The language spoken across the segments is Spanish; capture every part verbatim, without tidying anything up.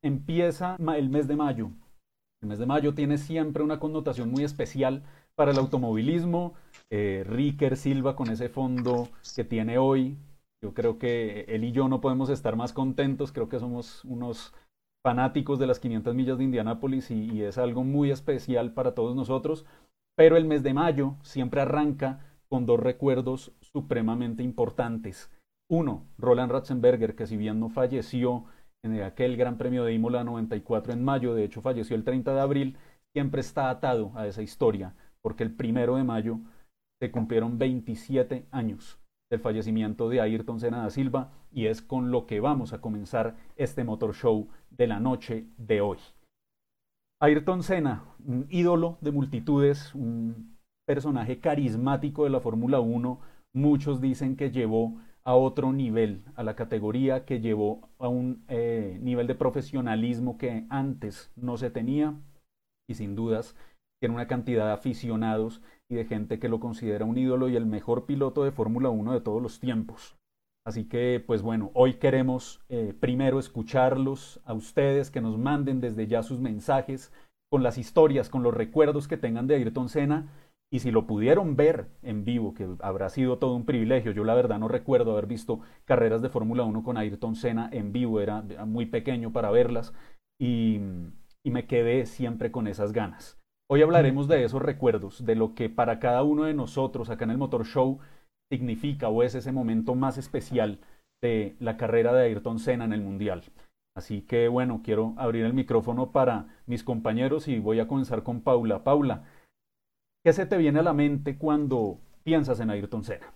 empieza el mes de mayo. El mes de mayo tiene siempre una connotación muy especial para el automovilismo. Eh, Ricker Silva con ese fondo que tiene hoy, yo creo que él y yo no podemos estar más contentos, creo que somos unos fanáticos de las quinientas millas de Indianápolis y, y es algo muy especial para todos nosotros, pero el mes de mayo siempre arranca con dos recuerdos supremamente importantes. Uno, Roland Ratzenberger, que si bien no falleció en aquel Gran Premio de Imola noventa y cuatro en mayo, de hecho falleció el treinta de abril, siempre está atado a esa historia, porque el primero de mayo se cumplieron veintisiete años del fallecimiento de Ayrton Senna da Silva y es con lo que vamos a comenzar este Motor Show de la noche de hoy. Ayrton Senna, un ídolo de multitudes, un personaje carismático de la Fórmula uno, muchos dicen que llevó a otro nivel, a la categoría, que llevó a un eh, nivel de profesionalismo que antes no se tenía y sin dudas tiene una cantidad de aficionados y de gente que lo considera un ídolo y el mejor piloto de Fórmula uno de todos los tiempos. Así que, pues bueno, hoy queremos eh, primero escucharlos a ustedes, que nos manden desde ya sus mensajes con las historias, con los recuerdos que tengan de Ayrton Senna y si lo pudieron ver en vivo, que habrá sido todo un privilegio. Yo la verdad no recuerdo haber visto carreras de Fórmula uno con Ayrton Senna en vivo, era muy pequeño para verlas y, y me quedé siempre con esas ganas. Hoy hablaremos de esos recuerdos, de lo que para cada uno de nosotros acá en el Motor Show significa o es ese momento más especial de la carrera de Ayrton Senna en el Mundial. Así que bueno, quiero abrir el micrófono para mis compañeros y voy a comenzar con Paula. Paula, ¿qué se te viene a la mente cuando piensas en Ayrton Senna?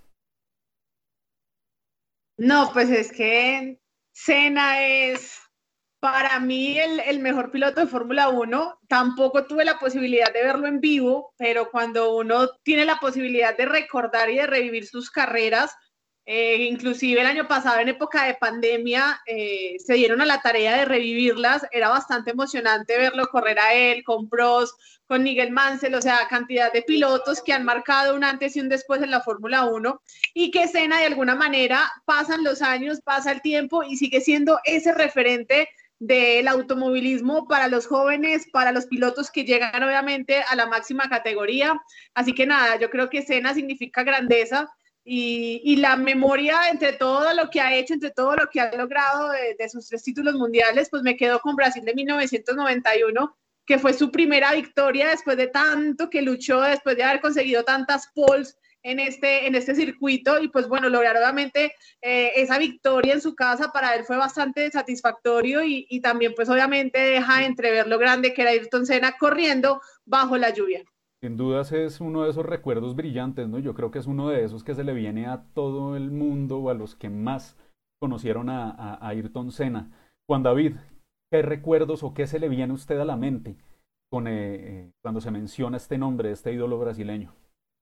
No, pues es que Senna es para mí el, el mejor piloto de Fórmula uno. Tampoco tuve la posibilidad de verlo en vivo, pero cuando uno tiene la posibilidad de recordar y de revivir sus carreras, eh, inclusive el año pasado en época de pandemia eh, se dieron a la tarea de revivirlas. Era bastante emocionante verlo correr a él, con Prost, con Nigel Mansell, o sea, cantidad de pilotos que han marcado un antes y un después en la Fórmula uno y que Senna de alguna manera pasan los años, pasa el tiempo y sigue siendo ese referente del automovilismo para los jóvenes, para los pilotos que llegan obviamente a la máxima categoría. Así que nada, yo creo que Senna significa grandeza y, y la memoria entre todo lo que ha hecho, entre todo lo que ha logrado de, de sus tres títulos mundiales, pues me quedo con Brasil de mil novecientos noventa y uno, que fue su primera victoria después de tanto que luchó, después de haber conseguido tantas poles en este, en este circuito y pues bueno, lograr obviamente eh, esa victoria en su casa para él fue bastante satisfactorio y, y también pues obviamente deja entrever lo grande que era Ayrton Senna corriendo bajo la lluvia. Sin dudas es uno de esos recuerdos brillantes, ¿no? Yo creo que es uno de esos que se le viene a todo el mundo o a los que más conocieron a, a, a Ayrton Senna. Juan David, ¿qué recuerdos o qué se le viene a usted a la mente con, eh, eh, cuando se menciona este nombre, este ídolo brasileño?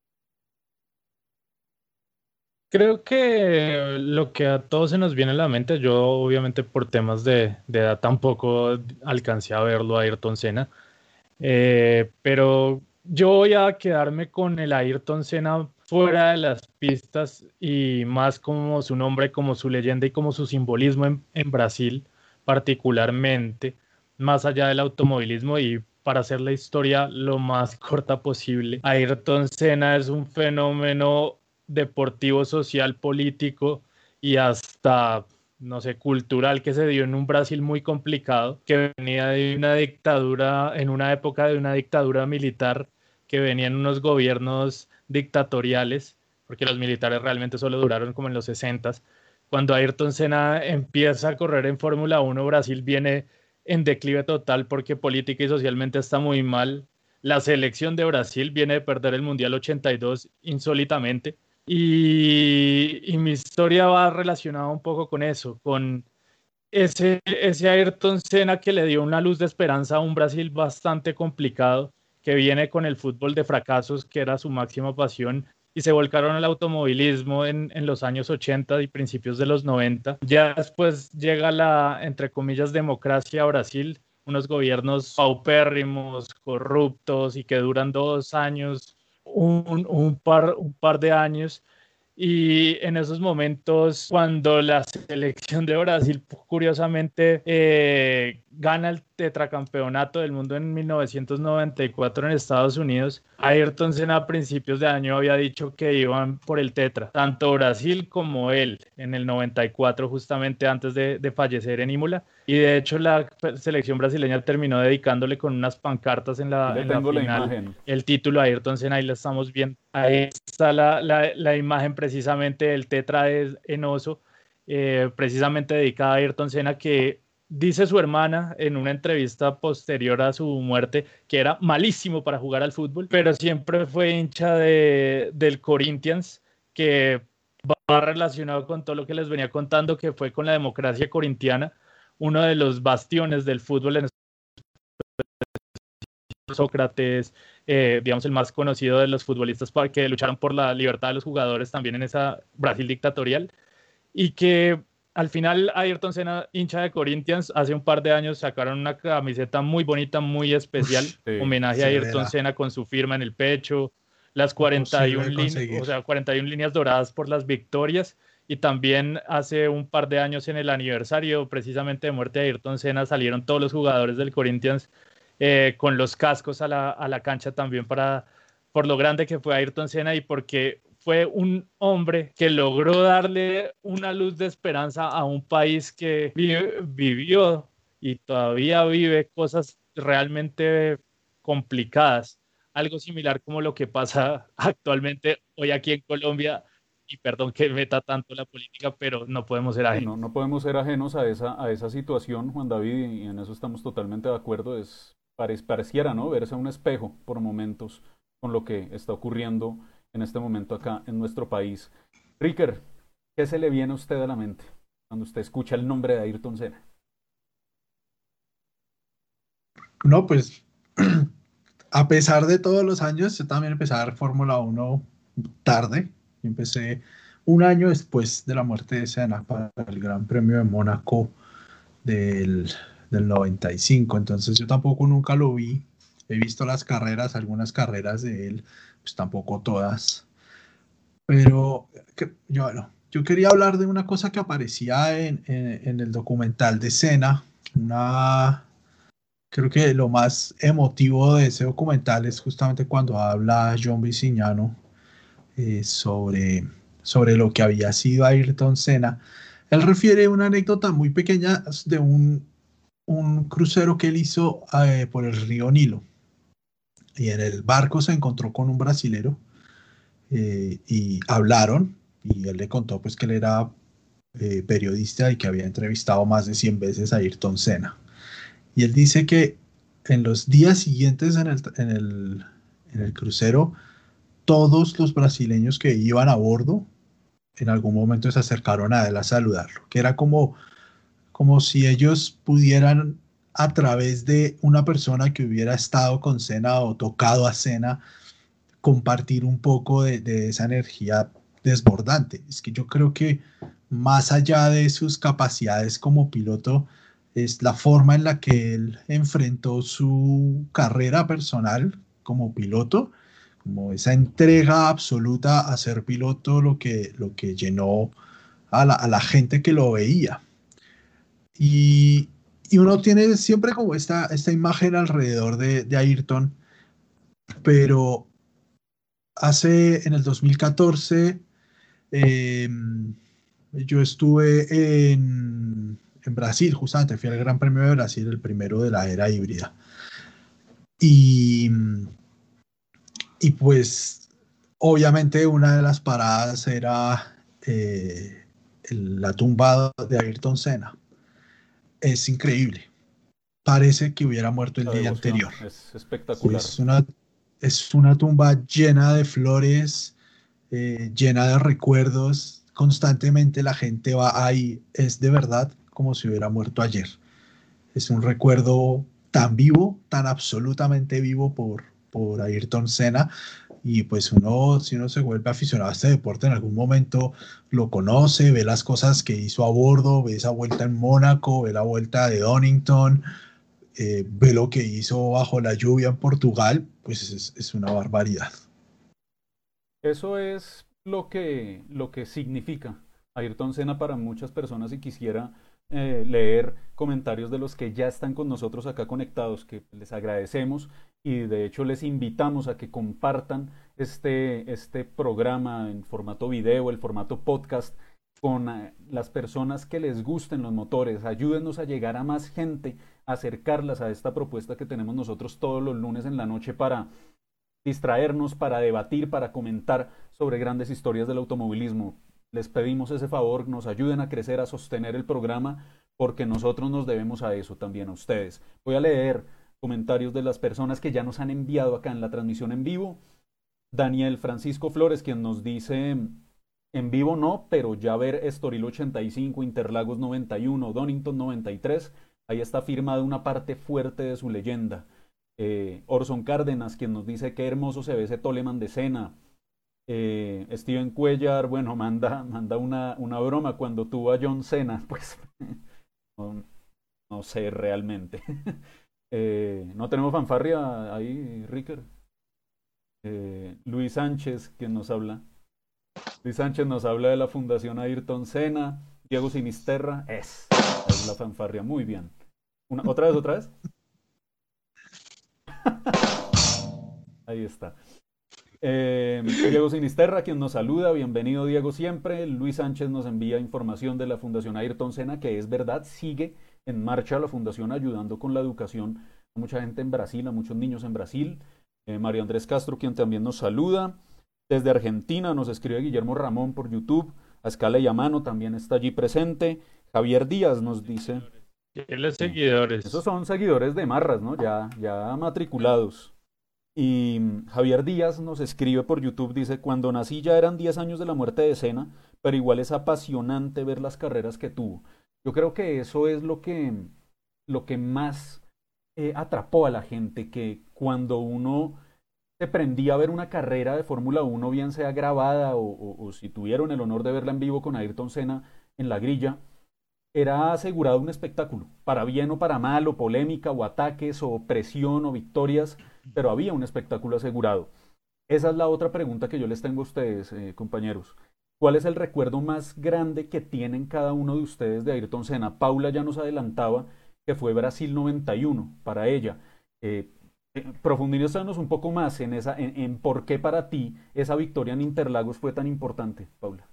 Creo que lo que a todos se nos viene a la mente, yo obviamente por temas de, de edad tampoco alcancé a verlo a Ayrton Senna, eh, pero yo voy a quedarme con el Ayrton Senna fuera de las pistas y más como su nombre, como su leyenda y como su simbolismo en, en Brasil particularmente, más allá del automovilismo y para hacer la historia lo más corta posible. Ayrton Senna es un fenómeno deportivo, social, político y hasta, no sé, cultural que se dio en un Brasil muy complicado, que venía de una dictadura, en una época de una dictadura militar, que venían unos gobiernos dictatoriales, porque los militares realmente solo duraron como en los sesentas. Cuando Ayrton Senna empieza a correr en Fórmula uno, Brasil viene en declive total porque política y socialmente está muy mal. La selección de Brasil viene de perder el Mundial ochenta y dos insólitamente. Y, y mi historia va relacionada un poco con eso, con ese, ese Ayrton Senna que le dio una luz de esperanza a un Brasil bastante complicado, que viene con el fútbol de fracasos, que era su máxima pasión, y se volcaron al automovilismo en, en los años ochenta y principios de los noventa. Ya después llega la, entre comillas, democracia a Brasil, unos gobiernos paupérrimos, corruptos y que duran dos años, un, un, par, un par de años. Y en esos momentos, cuando la selección de Brasil, curiosamente, eh, gana el tetracampeonato del mundo en mil novecientos noventa y cuatro en Estados Unidos, Ayrton Senna a principios de año había dicho que iban por el tetra, tanto Brasil como él, en el noventa y cuatro, justamente antes de, de fallecer en Imola, y de hecho la selección brasileña terminó dedicándole con unas pancartas en la, en la final la el título a Ayrton Senna, ahí la estamos viendo. Ahí está la, la, la imagen precisamente del tetra de Enoso, eh, precisamente dedicada a Ayrton Senna, que dice su hermana en una entrevista posterior a su muerte que era malísimo para jugar al fútbol, pero siempre fue hincha de, del Corinthians, que va relacionado con todo lo que les venía contando, que fue con la democracia corintiana, uno de los bastiones del fútbol en Sócrates, eh, digamos el más conocido de los futbolistas que lucharon por la libertad de los jugadores también en esa Brasil dictatorial, y que al final Ayrton Senna, hincha de Corinthians, hace un par de años sacaron una camiseta muy bonita, muy especial, Uf, sí, homenaje a Ayrton verá. Senna con su firma en el pecho, las cuarenta y una, líneas, o sea, cuarenta y una líneas doradas por las victorias, y también hace un par de años en el aniversario precisamente de muerte de Ayrton Senna salieron todos los jugadores del Corinthians eh, con los cascos a la, a la cancha también para, por lo grande que fue Ayrton Senna y porque fue un hombre que logró darle una luz de esperanza a un país que vive, vivió y todavía vive cosas realmente complicadas. Algo similar como lo que pasa actualmente hoy aquí en Colombia, y perdón que meta tanto la política, pero no podemos ser ajenos. No, no podemos ser ajenos a esa, a esa situación, Juan David, y en eso estamos totalmente de acuerdo. Es, pareciera, ¿no?, verse un espejo por momentos con lo que está ocurriendo en este momento acá en nuestro país. Ricker, ¿qué se le viene a usted a la mente cuando usted escucha el nombre de Ayrton Senna? No, pues a pesar de todos los años, yo también empecé a ver Fórmula uno tarde. Empecé un año después de la muerte de Senna para el Gran Premio de Mónaco del, del noventa y cinco. Entonces yo tampoco nunca lo vi. He visto las carreras, algunas carreras de él, pues tampoco todas. Pero que, yo, bueno, yo quería hablar de una cosa que aparecía en, en, en el documental de Senna. Una, creo que lo más emotivo de ese documental es justamente cuando habla John Bisignano eh, sobre, sobre lo que había sido Ayrton Senna. Él refiere una anécdota muy pequeña de un, un crucero que él hizo eh, por el río Nilo. Y en el barco se encontró con un brasilero eh, y hablaron, y él le contó pues que él era eh, periodista y que había entrevistado más de cien veces a Ayrton Senna. Y él dice que en los días siguientes en el, en el, en el crucero, todos los brasileños que iban a bordo en algún momento se acercaron a él a saludarlo, que era como, como si ellos pudieran, a través de una persona que hubiera estado con Senna o tocado a Senna, compartir un poco de, de esa energía desbordante. Es que yo creo que más allá de sus capacidades como piloto, es la forma en la que él enfrentó su carrera personal como piloto, como esa entrega absoluta a ser piloto, lo que, lo que llenó a la, a la gente que lo veía. Y, y uno tiene siempre como esta, esta imagen alrededor de, de Ayrton, pero hace, en el dos mil catorce, eh, yo estuve en, en Brasil, justamente, fui al Gran Premio de Brasil, el primero de la era híbrida. Y, y pues, obviamente, una de las paradas era eh, el, la tumba de Ayrton Senna. Es increíble. Parece que hubiera muerto el La día devoción anterior. es espectacular. Es una, es una tumba llena de flores, eh, llena de recuerdos. Constantemente la gente va ahí. Es de verdad como si hubiera muerto ayer. Es un recuerdo tan vivo, tan absolutamente vivo por, por Ayrton Senna. Y pues uno, si uno se vuelve aficionado a este deporte, en algún momento lo conoce, ve las cosas que hizo a bordo, ve esa vuelta en Mónaco, ve la vuelta de Donington, eh, ve lo que hizo bajo la lluvia en Portugal, pues es, es una barbaridad. Eso es lo que, lo que significa Ayrton Senna para muchas personas, y quisiera eh, leer comentarios de los que ya están con nosotros acá conectados, que les agradecemos y de hecho les invitamos a que compartan este, este programa en formato video, el formato podcast, con eh, las personas que les gusten los motores. Ayúdenos a llegar a más gente, a acercarlas a esta propuesta que tenemos nosotros todos los lunes en la noche para distraernos, para debatir, para comentar sobre grandes historias del automovilismo. Les pedimos ese favor, nos ayuden a crecer, a sostener el programa, porque nosotros nos debemos a eso también, a ustedes. Voy a leer comentarios de las personas que ya nos han enviado acá en la transmisión en vivo. Daniel Francisco Flores, quien nos dice: en vivo no, pero ya ver Estoril ochenta y cinco, Interlagos noventa y uno, Donington noventa y tres, ahí está firmada una parte fuerte de su leyenda. Eh, Orson Cárdenas, quien nos dice: qué hermoso se ve ese Toleman de Senna. Eh, Steven Cuellar, bueno, manda, manda una, una broma cuando tuvo a John Cena, pues no, no sé realmente. eh, no tenemos fanfarria ahí, Ricker. Eh, Luis Sánchez, quien nos habla. Luis Sánchez nos habla de la Fundación Ayrton Senna. Diego Sinisterra, es, es la fanfarria, muy bien. Una, ¿Otra vez, otra vez? Ahí está. Eh, Diego Sinisterra, quien nos saluda, bienvenido Diego siempre. Luis Sánchez nos envía información de la Fundación Ayrton Senna, que es verdad, sigue en marcha la fundación ayudando con la educación a mucha gente en Brasil, a muchos niños en Brasil. Eh, Mario Andrés Castro, quien también nos saluda. Desde Argentina nos escribe Guillermo Ramón por YouTube. A escala y a mano también está allí presente. Javier Díaz nos dice: los seguidores. Esos son seguidores de Marras, ¿no? Ya, ya matriculados. Y Javier Díaz nos escribe por YouTube, dice: cuando nací ya eran diez años de la muerte de Senna, pero igual es apasionante ver las carreras que tuvo. Yo creo que eso es lo que, lo que más eh, atrapó a la gente, que cuando uno se prendía a ver una carrera de Fórmula uno, bien sea grabada o, o, o si tuvieron el honor de verla en vivo con Ayrton Senna en la grilla, era asegurado un espectáculo, para bien o para mal, o polémica, o ataques, o presión, o victorias, pero había un espectáculo asegurado. Esa es la otra pregunta que yo les tengo a ustedes, eh, compañeros. ¿Cuál es el recuerdo más grande que tienen cada uno de ustedes de Ayrton Senna? Paula ya nos adelantaba que fue Brasil noventa y uno para ella. Eh, eh, profundízanos un poco más en, esa, en, en por qué para ti esa victoria en Interlagos fue tan importante, Paula.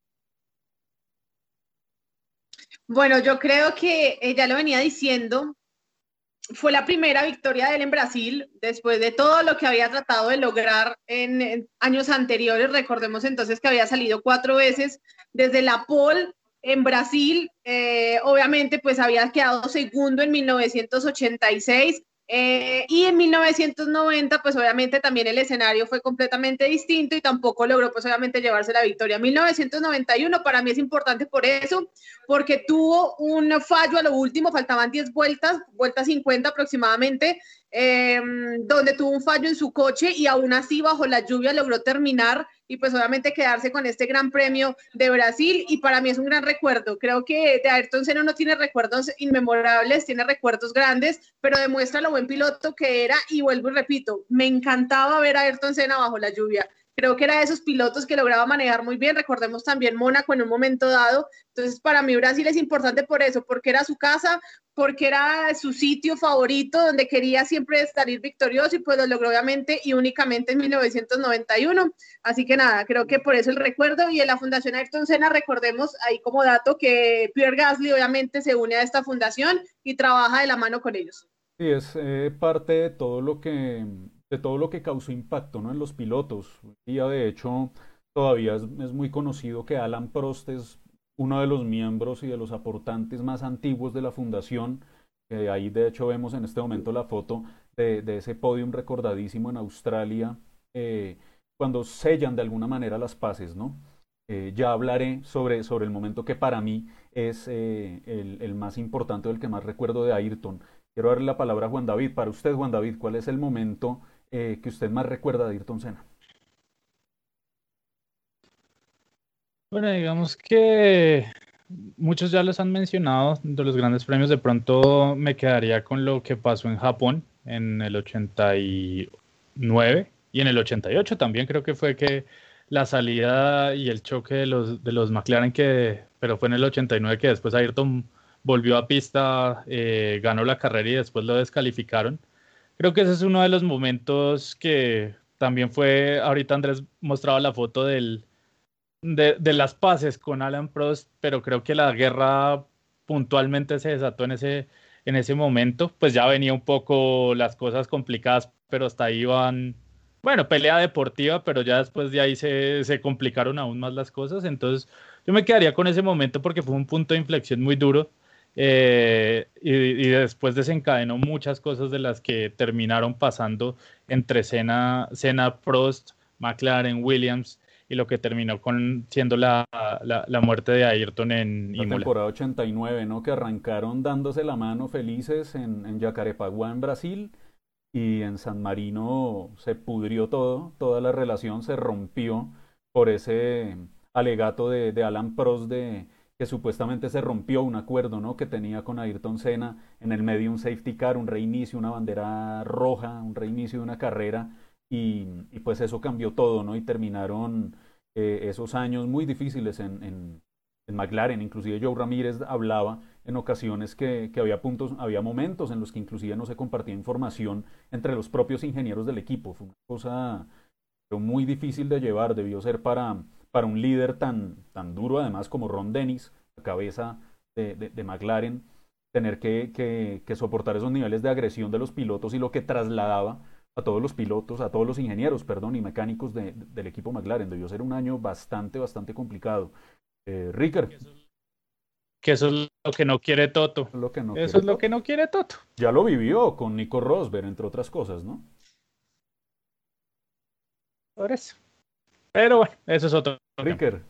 Bueno, yo creo que ella lo venía diciendo, fue la primera victoria de él en Brasil, después de todo lo que había tratado de lograr en, en años anteriores. Recordemos entonces que había salido cuatro veces desde la pole en Brasil, eh, obviamente pues había quedado segundo en mil novecientos ochenta y seis, eh, y en mil novecientos noventa pues obviamente también el escenario fue completamente distinto y tampoco logró pues obviamente llevarse la victoria. mil novecientos noventa y uno para mí es importante por eso, porque tuvo un fallo a lo último, faltaban diez vueltas, vuelta cincuenta aproximadamente, eh, donde tuvo un fallo en su coche y aún así bajo la lluvia logró terminar y pues obviamente quedarse con este gran premio de Brasil, y para mí es un gran recuerdo. Creo que de Ayrton Senna no tiene recuerdos inmemorables, tiene recuerdos grandes, pero demuestra lo buen piloto que era, y vuelvo y repito, me encantaba ver a Ayrton Senna bajo la lluvia. Creo que era de esos pilotos que lograba manejar muy bien. Recordemos también Mónaco en un momento dado. Entonces, para mí Brasil es importante por eso, porque era su casa, porque era su sitio favorito, donde quería siempre salir victorioso, y pues lo logró obviamente y únicamente en mil novecientos noventa y uno. Así que nada, creo que por eso el recuerdo. Y en la Fundación Ayrton Senna, recordemos ahí como dato que Pierre Gasly obviamente se une a esta fundación y trabaja de la mano con ellos. Sí, es eh, parte de todo lo que... de todo lo que causó impacto, ¿no?, en los pilotos. Hoy día, de hecho, todavía es, es muy conocido que Alain Prost es uno de los miembros y de los aportantes más antiguos de la fundación. Eh, ahí, de hecho, vemos en este momento la foto de, de ese podium recordadísimo en Australia, eh, cuando sellan de alguna manera las paces, ¿no? Eh, ya hablaré sobre, sobre el momento que para mí es eh, el, el más importante, o el que más recuerdo de Ayrton. Quiero darle la palabra a Juan David. Para usted, Juan David, ¿cuál es el momento eh, que usted más recuerda de Ayrton Senna? Bueno, digamos que muchos ya los han mencionado de los grandes premios. De pronto me quedaría con lo que pasó en Japón en el ochenta y nueve y en el ochenta y ocho también. Creo que fue que la salida y el choque de los, de los McLaren, que, pero fue en el ochenta y nueve que después Ayrton volvió a pista, eh, ganó la carrera y después lo descalificaron. Creo que ese es uno de los momentos que también fue, ahorita Andrés mostraba la foto del, de, de las paces con Alan Prost, pero creo que la guerra puntualmente se desató en ese, en ese momento. Pues ya venía un poco las cosas complicadas, pero hasta ahí van, bueno, pelea deportiva, pero ya después de ahí se, se complicaron aún más las cosas. Entonces yo me quedaría con ese momento porque fue un punto de inflexión muy duro. Eh, y, y después desencadenó muchas cosas de las que terminaron pasando entre Senna, Senna, Prost, McLaren, Williams, y lo que terminó con siendo la, la, la muerte de Ayrton en La Imola. temporada ochenta y nueve, ¿no? Que arrancaron dándose la mano felices en, en Jacarepaguá, en Brasil, y en San Marino se pudrió todo, toda la relación se rompió por ese alegato de, de Alan Prost de que supuestamente se rompió un acuerdo, ¿no? Que tenía con Ayrton Senna, en el medio un safety car, un reinicio, una bandera roja, un reinicio de una carrera, y, y pues eso cambió todo, ¿no? Y terminaron eh, esos años muy difíciles en, en, en McLaren. Inclusive Joe Ramírez hablaba en ocasiones que, que había puntos, había momentos en los que inclusive no se compartía información entre los propios ingenieros del equipo. Fue una cosa pero muy difícil de llevar, debió ser para, para un líder tan, tan duro además como Ron Dennis, la cabeza de, de, de McLaren, tener que, que, que soportar esos niveles de agresión de los pilotos y lo que trasladaba a todos los pilotos, a todos los ingenieros, perdón, y mecánicos de, de, del equipo McLaren. Debió ser un año bastante, bastante complicado. Eh, Ricker. Que eso es lo que no quiere Toto. Lo que no eso quiere es lo Toto. que no quiere Toto. Ya lo vivió con Nico Rosberg, entre otras cosas, ¿no? Por eso. Pero bueno, eso es otro. Ricker.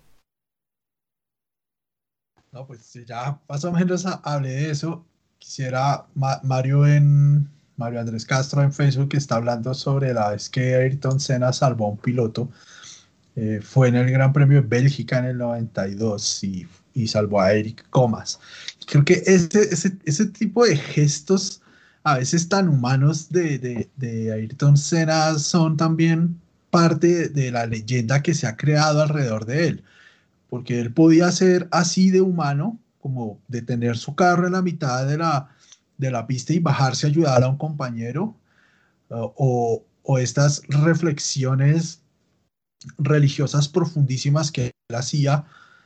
No, pues si ya más o menos hablé de eso, quisiera, Ma Mario en Mario Andrés Castro en Facebook está hablando sobre la vez que Ayrton Senna salvó a un piloto. Eh, fue en el Gran Premio de Bélgica en el noventa y dos y, y salvó a Eric Comas. Creo que ese, ese, ese tipo de gestos, a veces tan humanos de, de, de Ayrton Senna, son también parte de la leyenda que se ha creado alrededor de él. Porque él podía ser así de humano, como detener su carro en la mitad de la, de la pista y bajarse a ayudar a un compañero, uh, o, o estas reflexiones religiosas profundísimas que él hacía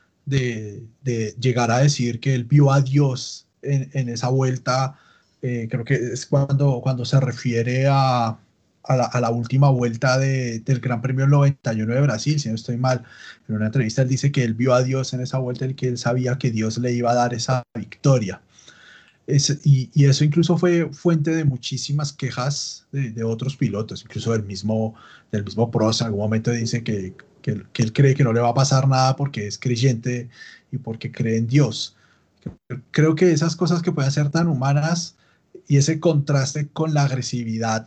de, de llegar a decir que él vio a Dios en, en esa vuelta. Eh, creo que es cuando, cuando se refiere a, a, la, a la última vuelta de, del Gran Premio noventa y uno de Brasil, si no estoy mal. En una entrevista él dice que él vio a Dios en esa vuelta y que él sabía que Dios le iba a dar esa victoria. Es, y, y eso incluso fue fuente de muchísimas quejas de, de otros pilotos, incluso del mismo, del mismo Prost. En algún momento dice que, que, que él cree que no le va a pasar nada porque es creyente y porque cree en Dios. Creo que esas cosas que pueden ser tan humanas y ese contraste con la agresividad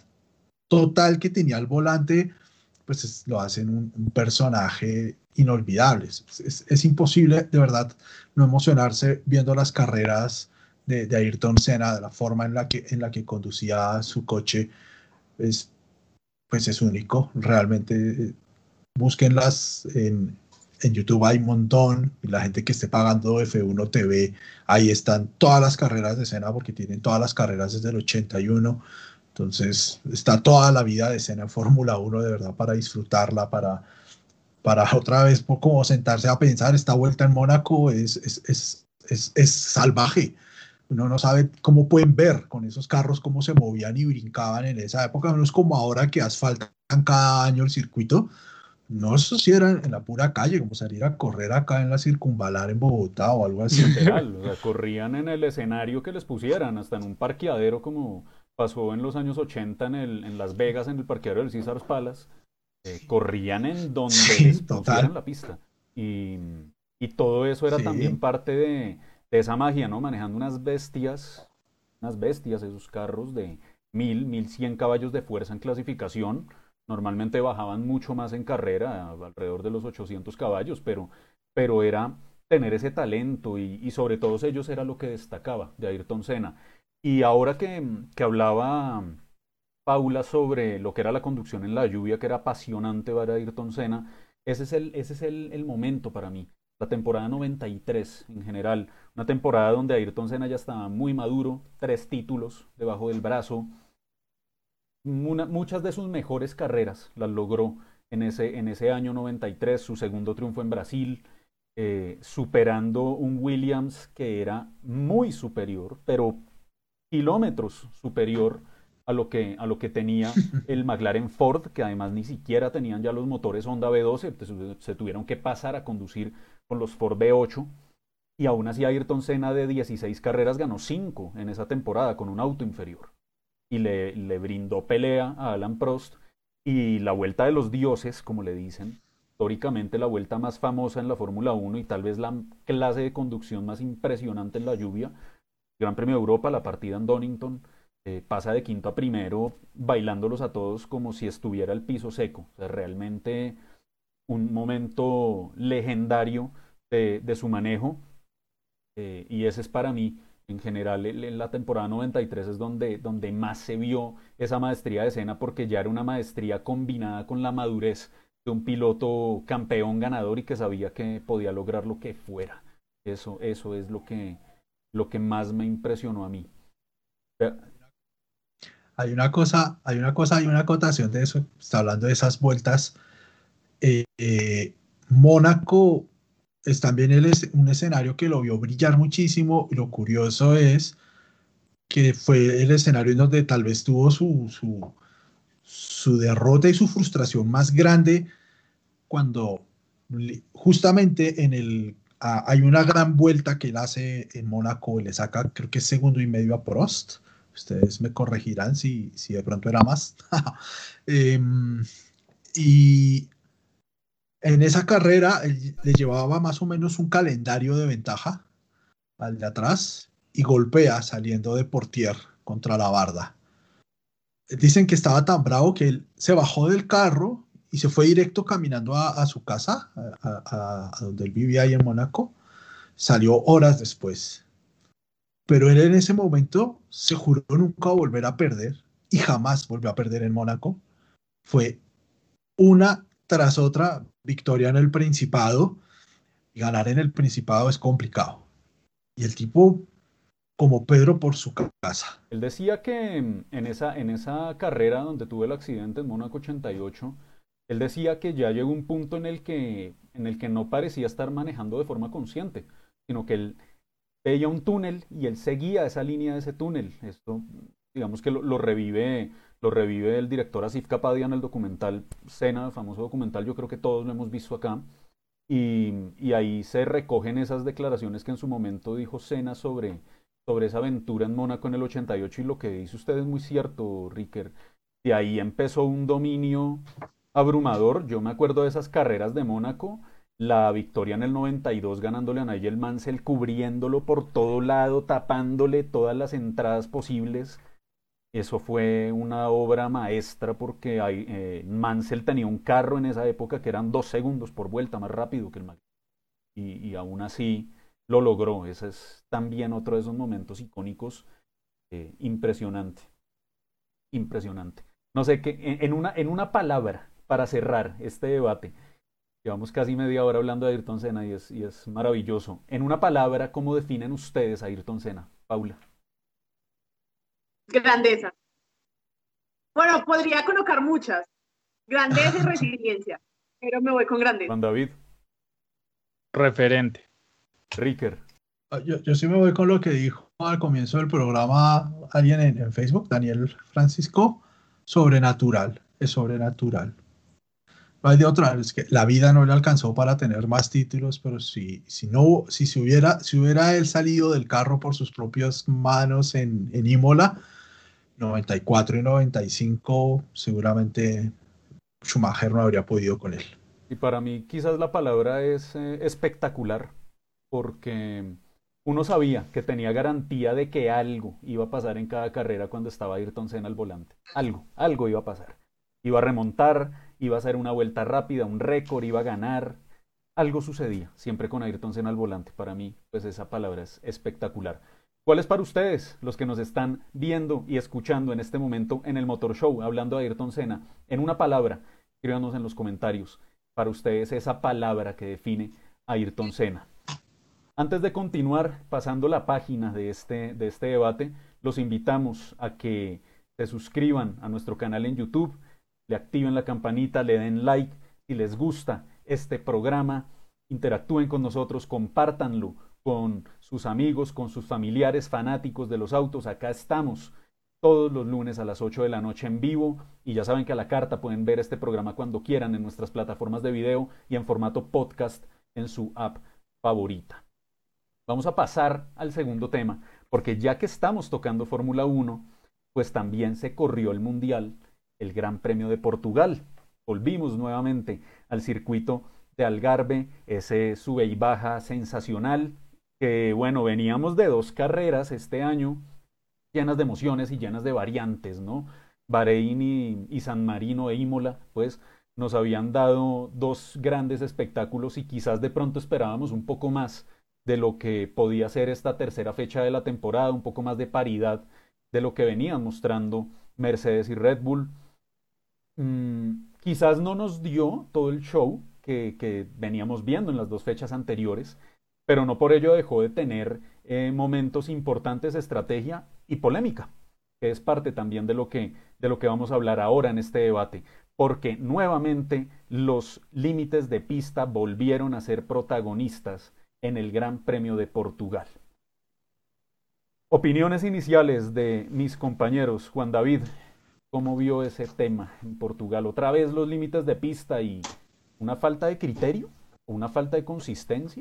total que tenía al volante, pues es, lo hacen un, un personaje inolvidable. Es, es, es imposible, de verdad, no emocionarse viendo las carreras de, de Ayrton Senna, de la forma en la que, en la que conducía su coche. Es, pues es único, realmente. Búsquenlas en, en YouTube, hay un montón, y la gente que esté pagando F uno T V, ahí están todas las carreras de Senna, porque tienen todas las carreras desde el ochenta y uno. Entonces está toda la vida de Senna en Fórmula uno, de verdad, para disfrutarla, para, para otra vez como sentarse a pensar. Esta vuelta en Mónaco es, es, es, es, es salvaje. Uno no sabe cómo pueden ver con esos carros cómo se movían y brincaban en esa época. No es como ahora que asfaltan cada año el circuito. No, eso sí era en la pura calle, como salir a correr acá en la Circunvalar en Bogotá o algo así. Literal, o sea, corrían en el escenario que les pusieran, hasta en un parqueadero como pasó en los años ochenta en, el, en Las Vegas, en el parqueadero del Caesars Palace. Eh, corrían en donde Sí, les total. pusieran la pista. Y, y todo eso era Sí. también parte de, de esa magia, ¿no? Manejando unas bestias, unas bestias, esos carros de mil, mil cien caballos de fuerza en clasificación. Normalmente bajaban mucho más en carrera, alrededor de los ochocientos caballos, pero, pero era tener ese talento y, y sobre todos ellos era lo que destacaba de Ayrton Senna. Y ahora que, que hablaba Paula sobre lo que era la conducción en la lluvia, que era apasionante para Ayrton Senna, ese es el, ese es el, el momento para mí. La temporada noventa y tres en general, Una temporada donde Ayrton Senna ya estaba muy maduro, tres títulos debajo del brazo. Una, muchas de sus mejores carreras las logró en ese, en ese año noventa y tres, su segundo triunfo en Brasil, eh, superando un Williams que era muy superior, pero kilómetros superior a lo que, a lo que tenía el McLaren Ford, que además ni siquiera tenían ya los motores Honda V doce, se tuvieron que pasar a conducir con los Ford V ocho, y aún así Ayrton Senna de dieciséis carreras ganó cinco en esa temporada con un auto inferior, y le, le brindó pelea a Alan Prost, y la Vuelta de los Dioses, como le dicen, históricamente la vuelta más famosa en la Fórmula uno y tal vez la clase de conducción más impresionante en la lluvia, Gran Premio de Europa, la partida en Donington, eh, pasa de quinto a primero, bailándolos a todos como si estuviera el piso seco. O sea, realmente un momento legendario de, de su manejo, eh, y ese es para mí, en general, en la temporada noventa y tres es donde, donde más se vio esa maestría de Senna, porque ya era una maestría combinada con la madurez de un piloto campeón ganador y que sabía que podía lograr lo que fuera. Eso, eso es lo que, lo que más me impresionó a mí. Hay una cosa, hay una cosa, hay una acotación de eso. Está hablando de esas vueltas. Eh, eh, Mónaco es también el, un escenario que lo vio brillar muchísimo. Lo curioso es que fue el escenario en donde tal vez tuvo su, su, su derrota y su frustración más grande, cuando justamente en el ah, hay una gran vuelta que él hace en Mónaco, le saca creo que es segundo y medio a Prost. Ustedes me corregirán si, si de pronto era más. eh, y en esa carrera él le llevaba más o menos un calendario de ventaja al de atrás y golpea saliendo de Portier contra la barda. Dicen que estaba tan bravo que él se bajó del carro y se fue directo caminando a, a su casa, a, a, a donde él vivía ahí en Mónaco. Salió horas después. Pero él en ese momento se juró nunca volver a perder y jamás volvió a perder en Mónaco. Fue una tras otra victoria en el Principado, y ganar en el Principado es complicado. Y el tipo, como Pedro por su casa. Él decía que en esa, en esa carrera donde tuvo el accidente en Mónaco ochenta y ocho, él decía que ya llegó un punto en el que, en el que no parecía estar manejando de forma consciente, sino que él veía un túnel y él seguía esa línea de ese túnel. Esto, digamos que lo, lo revive, lo revive el director Asif Kapadia en el documental Senna, el famoso documental, yo creo que todos lo hemos visto acá, y, y ahí se recogen esas declaraciones que en su momento dijo Senna sobre, sobre esa aventura en Mónaco en el ochenta y ocho, y lo que dice usted es muy cierto, Ricker. De ahí empezó un dominio abrumador. Yo me acuerdo de esas carreras de Mónaco, la victoria en el noventa y dos ganándole a Nigel Mansell, cubriéndolo por todo lado, tapándole todas las entradas posibles. Eso fue una obra maestra, porque hay, eh, Mansell tenía un carro en esa época que eran dos segundos por vuelta más rápido que el McLaren, y, y aún así lo logró. Ese es también otro de esos momentos icónicos, eh, impresionante, impresionante. No sé, que en, en, una, en una palabra, para cerrar este debate, llevamos casi media hora hablando de Ayrton Senna y es, y es maravilloso. En una palabra, ¿cómo definen ustedes a Ayrton Senna? Paula. Grandeza. Bueno, podría colocar muchas. Grandeza y resiliencia, pero me voy con grandeza. Juan David. Referente. Ricker. Yo, yo sí me voy con lo que dijo al comienzo del programa alguien en, en Facebook, Daniel Francisco, sobrenatural. Es sobrenatural. No hay de otra, es que la vida no le alcanzó para tener más títulos, pero si, si no, si se hubiera, si hubiera él salido del carro por sus propias manos en, en Imola, noventa y cuatro y noventa y cinco, seguramente Schumacher no habría podido con él. Y para mí quizás la palabra es eh, espectacular, porque uno sabía que tenía garantía de que algo iba a pasar en cada carrera cuando estaba Ayrton Senna al volante. Algo, algo iba a pasar. Iba a remontar, iba a hacer una vuelta rápida, un récord, iba a ganar. Algo sucedía, siempre con Ayrton Senna al volante. Para mí, pues esa palabra es espectacular. ¿Cuál es para ustedes, los que nos están viendo y escuchando en este momento en el Motor Show, hablando de Ayrton Senna? En una palabra, escríbanos en los comentarios. Para ustedes esa palabra que define a Ayrton Senna. Antes de continuar pasando la página de este, de este debate, los invitamos a que se suscriban a nuestro canal en YouTube, le activen la campanita, le den like si les gusta este programa, interactúen con nosotros, compártanlo con sus amigos, con sus familiares fanáticos de los autos. Acá estamos todos los lunes a las ocho de la noche en vivo y ya saben que a la carta pueden ver este programa cuando quieran en nuestras plataformas de video y en formato podcast en su app favorita. Vamos a pasar al segundo tema, porque ya que estamos tocando Fórmula uno, pues también se corrió el Mundial, el Gran Premio de Portugal. Volvimos nuevamente al circuito de Algarve, ese sube y baja sensacional, que bueno, veníamos de dos carreras este año, llenas de emociones y llenas de variantes, ¿no? Bahrein y, y San Marino e Imola, pues nos habían dado dos grandes espectáculos y quizás de pronto esperábamos un poco más de lo que podía ser esta tercera fecha de la temporada, un poco más de paridad de lo que venían mostrando Mercedes y Red Bull. Mm, quizás no nos dio todo el show que, que veníamos viendo en las dos fechas anteriores, pero no por ello dejó de tener eh, momentos importantes de estrategia y polémica, que es parte también de lo que, de lo que vamos a hablar ahora en este debate, porque nuevamente los límites de pista volvieron a ser protagonistas en el Gran Premio de Portugal. Opiniones iniciales de mis compañeros. Juan David, ¿cómo vio ese tema en Portugal? ¿Otra vez los límites de pista y una falta de criterio o una falta de consistencia?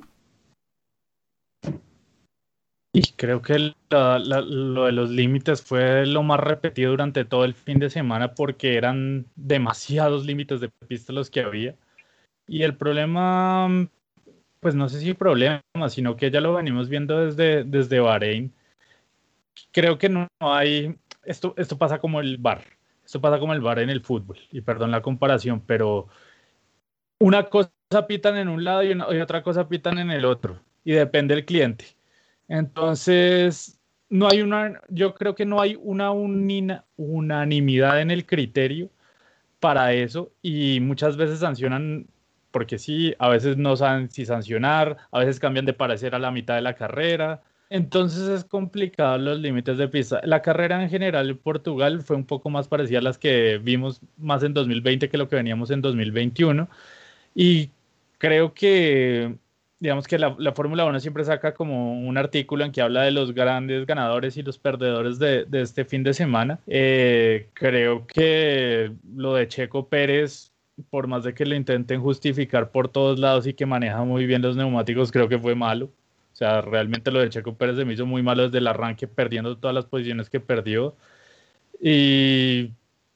Y creo que la, la, lo de los límites fue lo más repetido durante todo el fin de semana porque eran demasiados límites de pista los que había. Y el problema, pues no sé si problema, sino que ya lo venimos viendo desde, desde Bahrein. Creo que no hay, esto, esto pasa como el V A R, esto pasa como el V A R en el fútbol, y perdón la comparación, pero una cosa pitan en un lado y, una, y otra cosa pitan en el otro, y depende del cliente. Entonces, no hay una, yo creo que no hay una unina, unanimidad en el criterio para eso, y muchas veces sancionan porque sí, a veces no saben si sancionar, a veces cambian de parecer a la mitad de la carrera. Entonces es complicado los límites de pista. La carrera en general en Portugal fue un poco más parecida a las que vimos más en dos mil veinte que lo que veníamos en dos mil veintiuno. Y creo que, digamos que la, la Fórmula uno siempre saca como un artículo en que habla de los grandes ganadores y los perdedores de, de este fin de semana. Eh, creo que lo de Checo Pérez, por más de que lo intenten justificar por todos lados y que maneja muy bien los neumáticos, creo que fue malo. O sea, realmente lo de Checo Pérez se me hizo muy malo desde el arranque, perdiendo todas las posiciones que perdió. Y,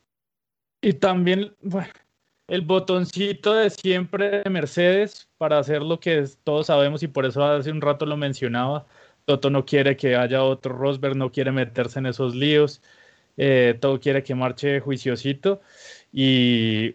y también, bueno, el botoncito de siempre de Mercedes para hacer lo que es, todos sabemos, y por eso hace un rato lo mencionaba. Toto no quiere que haya otro Rosberg, no quiere meterse en esos líos. Eh, todo quiere que marche juiciosito. Y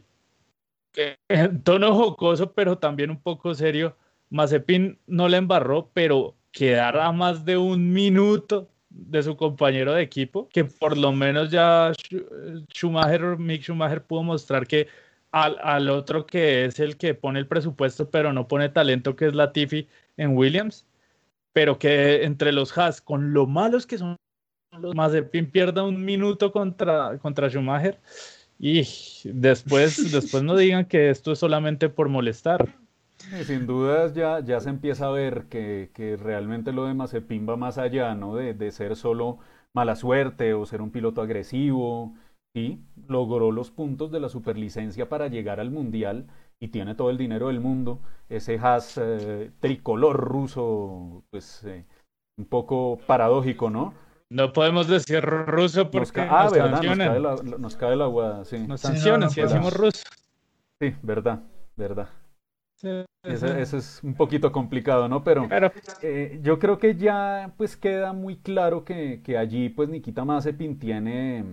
en tono jocoso, pero también un poco serio, Mazepin no la embarró, pero quedar a más de un minuto de su compañero de equipo, que por lo menos ya Schumacher, Mick Schumacher pudo mostrar que al, al otro que es el que pone el presupuesto, pero no pone talento, que es Latifi en Williams, pero que entre los Haas, con lo malos que son los, Mazepin pierda un minuto contra, contra Schumacher, y después, después no digan que esto es solamente por molestar. Y sin dudas ya, ya se empieza a ver que, que realmente lo de Mazepin va más allá, ¿no? De, de ser solo mala suerte o ser un piloto agresivo. Sí, logró los puntos de la superlicencia para llegar al Mundial y tiene todo el dinero del mundo. Ese Haas eh, tricolor ruso, pues eh, un poco paradójico, ¿no? No podemos decir ruso porque nos, ca ah, nos verdad, sancionan. Nos cae la, nos cae la agua, sí. Nos sancionan sí, no, no si decimos ruso. Sí, verdad, verdad. Sí, Eso, eso es un poquito complicado, ¿no? Pero, Pero eh, yo creo que ya pues queda muy claro que, que allí pues Nikita Mazepin tiene,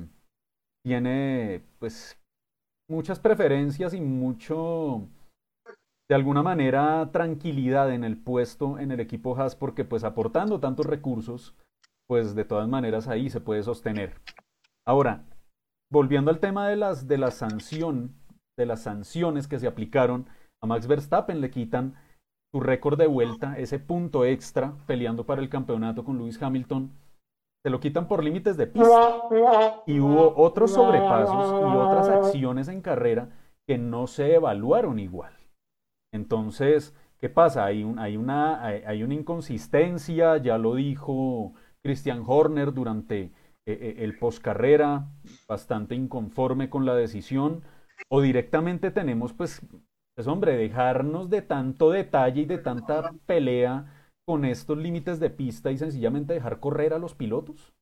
tiene pues muchas preferencias y mucho, de alguna manera, tranquilidad en el puesto en el equipo Haas, porque pues aportando tantos recursos, pues de todas maneras ahí se puede sostener. Ahora, volviendo al tema de las, de la sanción, de las sanciones que se aplicaron, a Max Verstappen le quitan su récord de vuelta, ese punto extra peleando para el campeonato con Lewis Hamilton, se lo quitan por límites de pista. Y hubo otros sobrepasos y otras acciones en carrera que no se evaluaron igual. Entonces, ¿qué pasa? Hay, un, hay, una, hay, hay una inconsistencia, ya lo dijo Christian Horner durante eh, el postcarrera, bastante inconforme con la decisión, o directamente tenemos, pues, pues, hombre, dejarnos de tanto detalle y de tanta pelea con estos límites de pista y sencillamente dejar correr a los pilotos.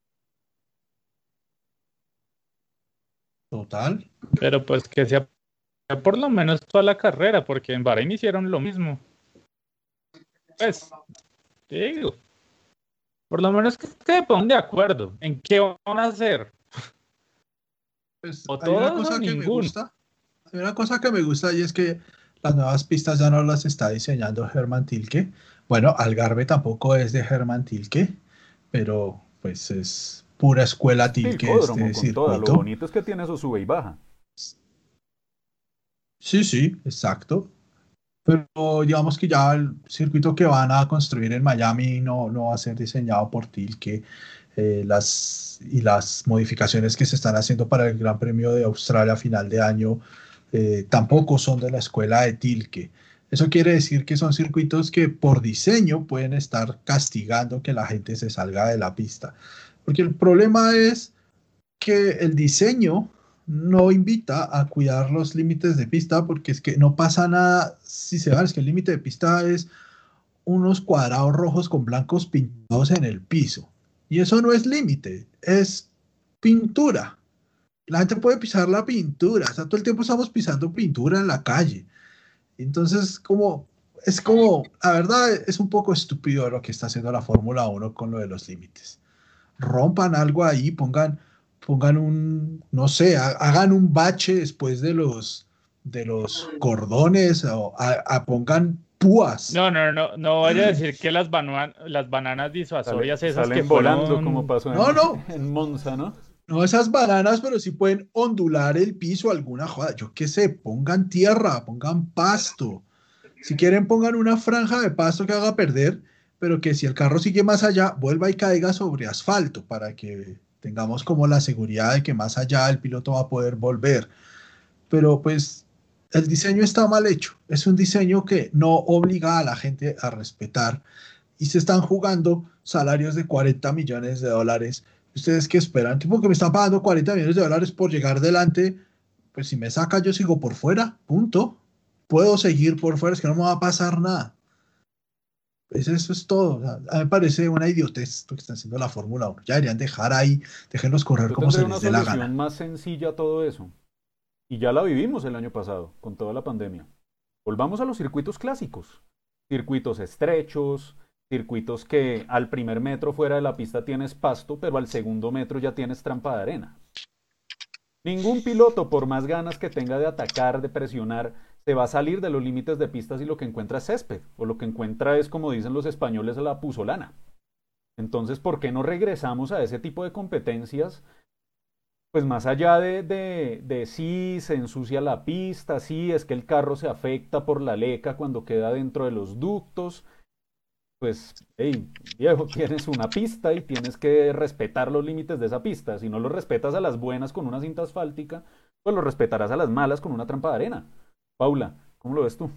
Total. Pero pues que sea por lo menos toda la carrera, porque en Bahrein hicieron lo mismo. Pues, te digo, por lo menos que se pongan de acuerdo en qué van a hacer. Pues O hay una todos cosa o que me ninguno. gusta, hay una cosa que me gusta y es que las nuevas pistas ya no las está diseñando Hermann Tilke. Bueno, Algarve tampoco es de Hermann Tilke, pero pues es pura escuela Es Tilke Tilcódromo este con toda. Lo circuito. bonito es que tiene eso sube y baja. Sí, sí, exacto. Pero digamos que ya el circuito que van a construir en Miami no, no va a ser diseñado por Tilke. Eh, las, y las modificaciones que se están haciendo para el Gran Premio de Australia a final de año eh, tampoco son de la escuela de Tilke. Eso quiere decir que son circuitos que por diseño pueden estar castigando que la gente se salga de la pista. Porque el problema es que el diseño no invita a cuidar los límites de pista porque es que no pasa nada si se va, es que el límite de pista es unos cuadrados rojos con blancos pintados en el piso. Y eso no es límite, es pintura. La gente puede pisar la pintura, o sea, todo el tiempo estamos pisando pintura en la calle. Entonces, como, es como, la verdad, es un poco estúpido lo que está haciendo la Fórmula uno con lo de los límites. Rompan algo ahí, pongan, pongan un, no sé, hagan un bache después de los, de los cordones, o a, a pongan púas. No, no, no, no vaya a decir que las, banu- las bananas Sale, disuasorias esas que salen volando como fueron... pasó No, en, no, en Monza, ¿no? no esas bananas, pero sí pueden ondular el piso, alguna joda. Yo qué sé, pongan tierra, pongan pasto. Si quieren, pongan una franja de pasto que haga perder, pero que si el carro sigue más allá, vuelva y caiga sobre asfalto para que tengamos como la seguridad de que más allá el piloto va a poder volver. Pero pues el diseño está mal hecho. Es un diseño que no obliga a la gente a respetar y se están jugando salarios de cuarenta millones de dólares. ¿Ustedes qué esperan? Tipo que me están pagando cuarenta millones de dólares por llegar delante, pues si me saca yo sigo por fuera, punto. Puedo seguir por fuera, es que no me va a pasar nada. Pues eso es todo. O sea, a mí me parece una idiotez lo que están haciendo la Fórmula uno. Ya deberían dejar ahí, déjenlos correr Yo como tendré se una les dé la solución gana. más sencilla a todo eso. Y ya la vivimos el año pasado, con toda la pandemia. Volvamos a los circuitos clásicos. Circuitos estrechos, circuitos que al primer metro fuera de la pista tienes pasto, pero al segundo metro ya tienes trampa de arena. Ningún piloto, por más ganas que tenga de atacar, de presionar, se va a salir de los límites de pistas y lo que encuentra es césped, o lo que encuentra es, como dicen los españoles, la puzolana. Entonces, ¿por qué no regresamos a ese tipo de competencias? Pues más allá de, de, de sí se ensucia la pista, sí es que el carro se afecta por la leca cuando queda dentro de los ductos, pues, hey, viejo, tienes una pista y tienes que respetar los límites de esa pista. Si no los respetas a las buenas con una cinta asfáltica, pues los respetarás a las malas con una trampa de arena. Paula, ¿cómo lo ves tú?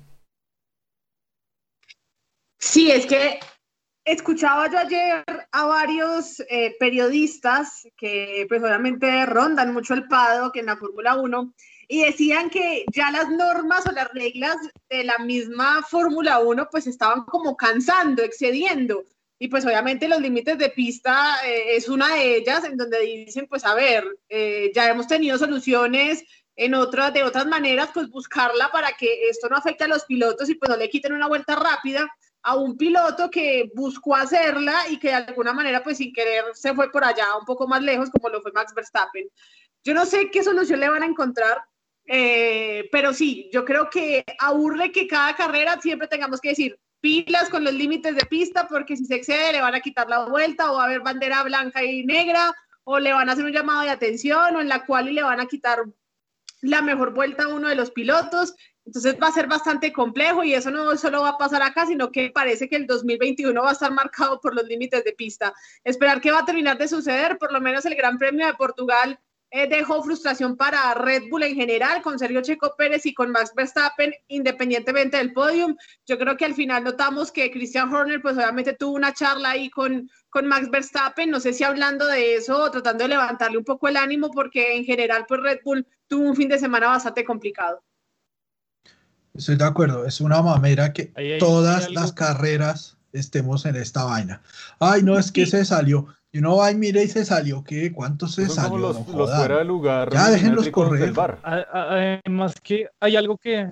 Sí, es que escuchaba yo ayer a varios eh, periodistas que pues obviamente rondan mucho el paddock en la Fórmula uno y decían que ya las normas o las reglas de la misma Fórmula uno pues estaban como cansando, excediendo. Y pues obviamente los límites de pista eh, es una de ellas en donde dicen pues a ver, eh, ya hemos tenido soluciones en otras, de otras maneras, pues buscarla para que esto no afecte a los pilotos y pues no le quiten una vuelta rápida a un piloto que buscó hacerla y que de alguna manera, pues sin querer, se fue por allá un poco más lejos, como lo fue Max Verstappen. Yo no sé qué solución le van a encontrar, eh, pero sí, yo creo que aburre que cada carrera siempre tengamos que decir pilas con los límites de pista, porque si se excede le van a quitar la vuelta o va a haber bandera blanca y negra, o le van a hacer un llamado de atención, o en la cual le van a quitar la mejor vuelta a uno de los pilotos. Entonces va a ser bastante complejo y eso no solo va a pasar acá, sino que parece que el dos mil veintiuno va a estar marcado por los límites de pista. Esperar qué va a terminar de suceder, por lo menos el Gran Premio de Portugal eh, dejó frustración para Red Bull en general, con Sergio Checo Pérez y con Max Verstappen, independientemente del podium. Yo creo que al final notamos que Christian Horner, pues obviamente tuvo una charla ahí con, con Max Verstappen, no sé si hablando de eso o tratando de levantarle un poco el ánimo, porque en general pues Red Bull tuvo un fin de semana bastante complicado. Estoy de acuerdo, es una mamera que Ahí hay- todas hay las algo- carreras estemos en esta vaina. Ay, no, es que Sí. se salió. Y uno va y mira y se salió. ¿Qué? ¿Cuánto se Son como salió? los, No los jodan. fuera de lugar Ya, déjenlos milimétricos correr. del bar. A- a- Además que hay algo que...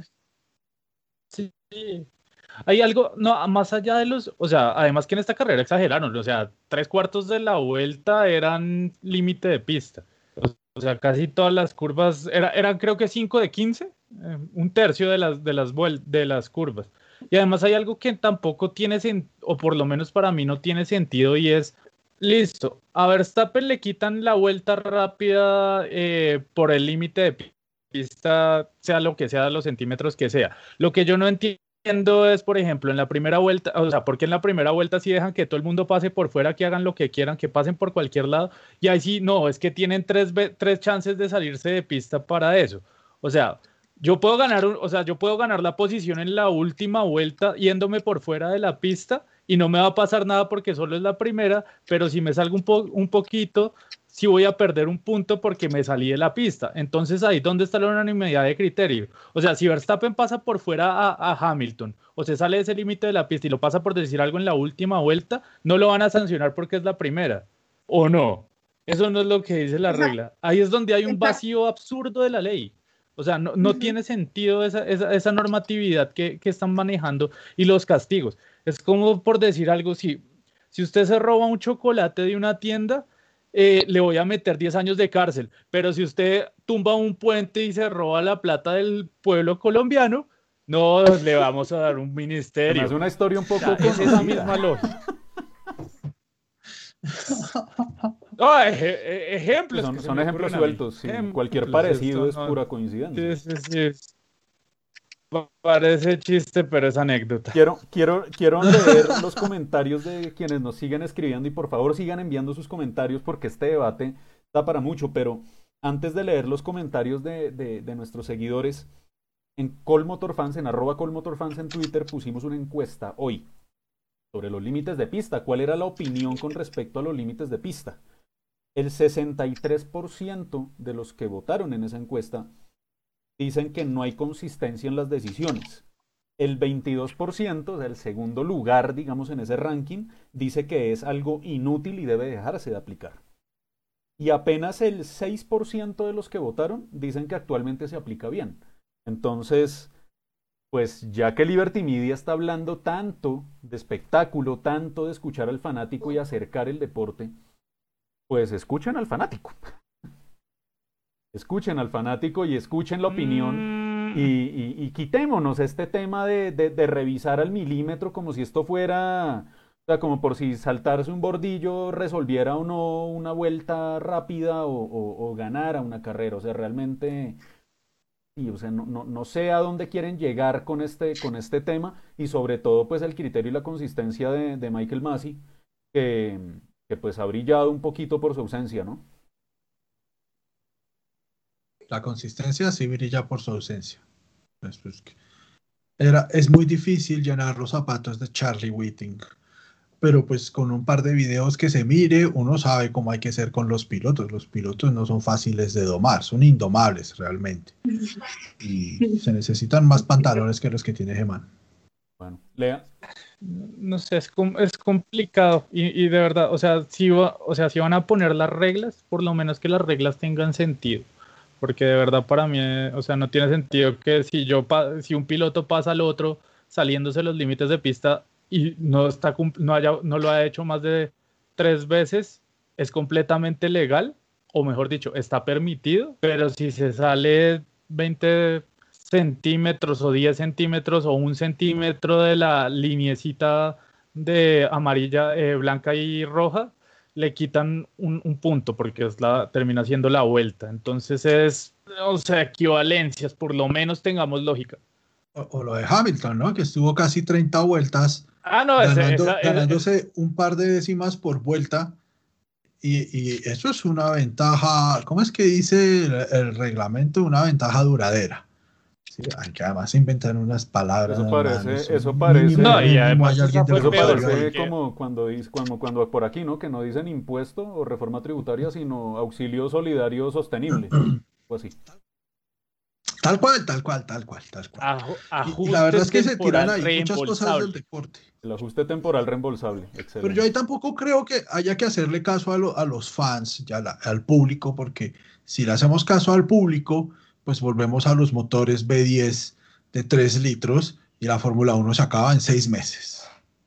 Sí, hay algo, no, más allá de los, o sea, además que en esta carrera exageraron, o sea, tres cuartos de la vuelta eran límite de pista. O sea, casi todas las curvas, era, eran creo que cinco de quince, eh, un tercio de las, de, las vuel- de las curvas. Y además hay algo que tampoco tiene sentido, o por lo menos para mí no tiene sentido, y es, listo, a Verstappen le quitan la vuelta rápida eh, por el límite de pista, sea lo que sea, los centímetros que sea. Lo que yo no entiendo es, por ejemplo, en la primera vuelta, o sea, porque en la primera vuelta sí dejan que todo el mundo pase por fuera, que hagan lo que quieran, que pasen por cualquier lado, y ahí sí, no, es que tienen tres, ve- tres chances de salirse de pista para eso. O sea, yo puedo ganar, un- o sea, yo puedo ganar la posición en la última vuelta yéndome por fuera de la pista y no me va a pasar nada porque solo es la primera, pero si me salgo un, po- un poquito, sí voy a perder un punto porque me salí de la pista. Entonces ahí dónde está la unanimidad de criterio. O sea, si Verstappen pasa por fuera a, a Hamilton o se sale de ese límite de la pista y lo pasa por decir algo en la última vuelta, no lo van a sancionar porque es la primera. ¿O no? Eso no es lo que dice la Exacto. regla. Ahí es donde hay un Exacto. vacío absurdo de la ley. O sea, no, no Ujú. tiene sentido esa, esa, esa normatividad que, que están manejando y los castigos. Es como por decir algo, si, si usted se roba un chocolate de una tienda, eh, le voy a meter diez años de cárcel. Pero si usted tumba un puente y se roba la plata del pueblo colombiano, no le vamos a dar un Se me ministerio. hace una historia un O poco sea, es esa conocida. misma lógica. No, eje- e- ejemplos. Son, que se son me ejemplos ocurren a mí. sueltos. Sí. Ejemplos, Cualquier esto parecido es no- pura coincidencia. Sí, sí, sí, es- pa- Parece chiste, pero es anécdota. Quiero, quiero, quiero leer los comentarios de quienes nos siguen escribiendo y por favor sigan enviando sus comentarios porque este debate da para mucho, pero antes de leer los comentarios de, de, de nuestros seguidores, en Colmotorfans, en arroba Colmotorfans en Twitter, pusimos una encuesta hoy sobre los límites de pista. ¿Cuál era la opinión con respecto a los límites de pista? El sesenta y tres por ciento de los que votaron en esa encuesta dicen que no hay consistencia en las decisiones. El veintidós por ciento, o sea, el segundo lugar, digamos, en ese ranking, dice que es algo inútil y debe dejarse de aplicar. Y apenas el seis por ciento de los que votaron dicen que actualmente se aplica bien. Entonces, pues ya que Liberty Media está hablando tanto de espectáculo, tanto de escuchar al fanático y acercar el deporte, pues escuchen al fanático. Escuchen al fanático y escuchen la opinión Mm, y, y- y quitémonos este tema de, de- de revisar al milímetro como si esto fuera, o sea, como por si saltarse un bordillo resolviera o no una vuelta rápida o, o- o ganara una carrera. O sea, realmente, sí, o sea, no, no, no sé a dónde quieren llegar con este, con este tema y sobre todo pues el criterio y la consistencia de, de Michael Masi, que, que pues ha brillado un poquito por su ausencia, ¿no? La consistencia sí brilla por su ausencia. Pues, pues, que era, es muy difícil llenar los zapatos de Charlie Whiting, pero pues con un par de videos que se mire, uno sabe cómo hay que ser con los pilotos. Los pilotos no son fáciles de domar, son indomables realmente. Y se necesitan más pantalones que los que tiene Germán. Bueno, Lea. no sé, es, com- es complicado y, y de verdad, o sea, si va, o sea, si van a poner las reglas, por lo menos que las reglas tengan sentido, porque de verdad para mí, eh, o sea, no tiene sentido que si yo pa- si un piloto pasa al otro saliéndose los límites de pista y no está cum- no haya, no lo ha hecho más de tres veces, es completamente legal, o mejor dicho, está permitido, pero si se sale veinte centímetros o diez centímetros o un centímetro de la liniecita de amarilla, eh, blanca y roja, le quitan un, un punto porque es la, termina siendo la vuelta. Entonces es, o sea, equivalencias, por lo menos tengamos lógica. O, o lo de Hamilton, ¿no? Que estuvo casi treinta vueltas Ah, no, ese, ganando, esa, es, ganándose un par de décimas por vuelta. Y, y eso es una ventaja, ¿cómo es que dice el, el reglamento? Una ventaja duradera. Sí, que además inventan unas palabras, Eso hermano, parece, eso mínimo, no, parece, y mínimo hay además alguien esa del fue eso peor rotario parece ahí. porque como cuando dice, cuando, cuando por aquí, ¿no? Que no dicen impuesto o reforma tributaria, sino auxilio solidario sostenible, o así. Tal cual, tal cual, tal cual, tal cual. aju- Y, y la ajuste verdad es que se tiran temporal ahí muchas cosas del reembolsable. deporte. El ajuste temporal reembolsable, Pero yo ahí excelente. tampoco creo que haya que hacerle caso a, lo- a los fans, ya la- al público, porque si le hacemos caso al público, pues volvemos a los motores B diez de tres litros y la Fórmula Uno se acaba en seis meses.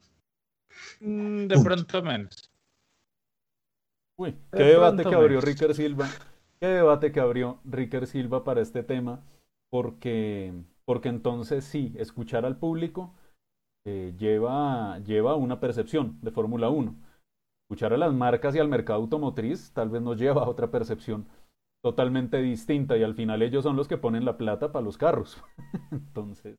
Mm, de Punto. pronto menos. Uy, qué De debate pronto que abrió menos. Ricker Silva, qué debate que abrió Ricker Silva para este tema, porque, porque entonces sí, escuchar al público eh, lleva, lleva una percepción de Fórmula Uno. Escuchar a las marcas y al mercado automotriz tal vez nos lleva a otra percepción totalmente distinta y al final ellos son los que ponen la plata para los carros. Entonces,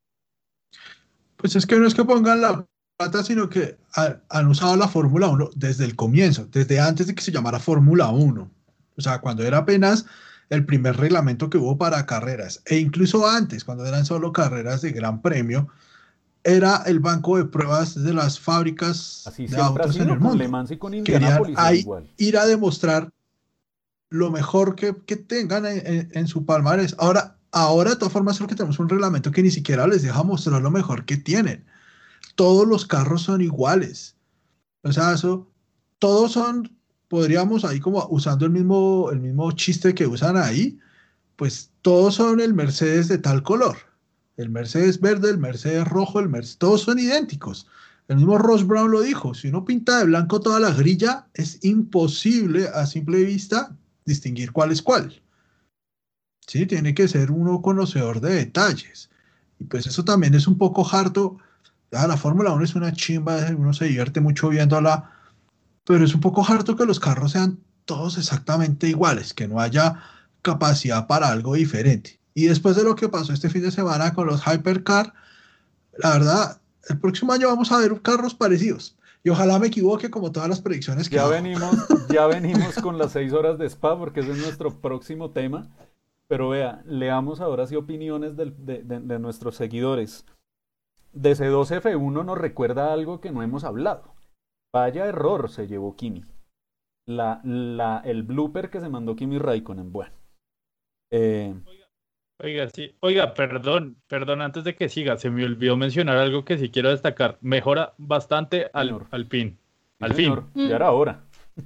Pues es que no es que pongan la plata, sino que ha- han usado la Fórmula Uno desde el comienzo, desde antes de que se llamara Fórmula Uno. O sea, cuando era apenas el primer reglamento que hubo para carreras, e incluso antes, cuando eran solo carreras de Gran Premio, era el banco de pruebas de las fábricas así de siempre ha autos en sido, el con Le mundo. Mans y con Querían Indianápolis era ahí igual. ir a demostrar lo mejor que, que tengan en, en- en su palmarés. Ahora, ahora, de todas formas, creo que tenemos un reglamento que ni siquiera les deja mostrar lo mejor que tienen. Todos los carros son iguales. O sea, eso, todos son, podríamos ahí como usando el mismo, el mismo chiste que usan ahí, pues todos son el Mercedes de tal color. El Mercedes verde, el Mercedes rojo, el Mercedes, todos son idénticos. El mismo Ross Brown lo dijo, si uno pinta de blanco toda la grilla, es imposible a simple vista distinguir cuál es cuál. Sí, tiene que ser uno conocedor de detalles. Y pues eso también es un poco harto. Ah, la Fórmula Uno es una chimba, uno se divierte mucho viéndola, pero es un poco harto que los carros sean todos exactamente iguales, que no haya capacidad para algo diferente. Y después de lo que pasó este fin de semana con los Hypercar, la verdad, el próximo año vamos a ver carros parecidos. Y ojalá me equivoque como todas las predicciones que Ya hago. venimos, ya venimos con las seis horas de Spa porque ese es nuestro próximo tema. Pero vea, leamos ahora sí opiniones del- de, de- de nuestros seguidores. D C dos F uno nos recuerda algo que no hemos hablado. Vaya error se llevó Kimi. La, la, el blooper que se mandó Kimi Raikkonen. Bueno, eh, Oiga, sí. Oiga, perdón, perdón, antes de que siga, se me olvidó mencionar algo que sí quiero destacar. Mejora bastante al, señor. al fin. Sí, Al señor. fin. Ya era hora.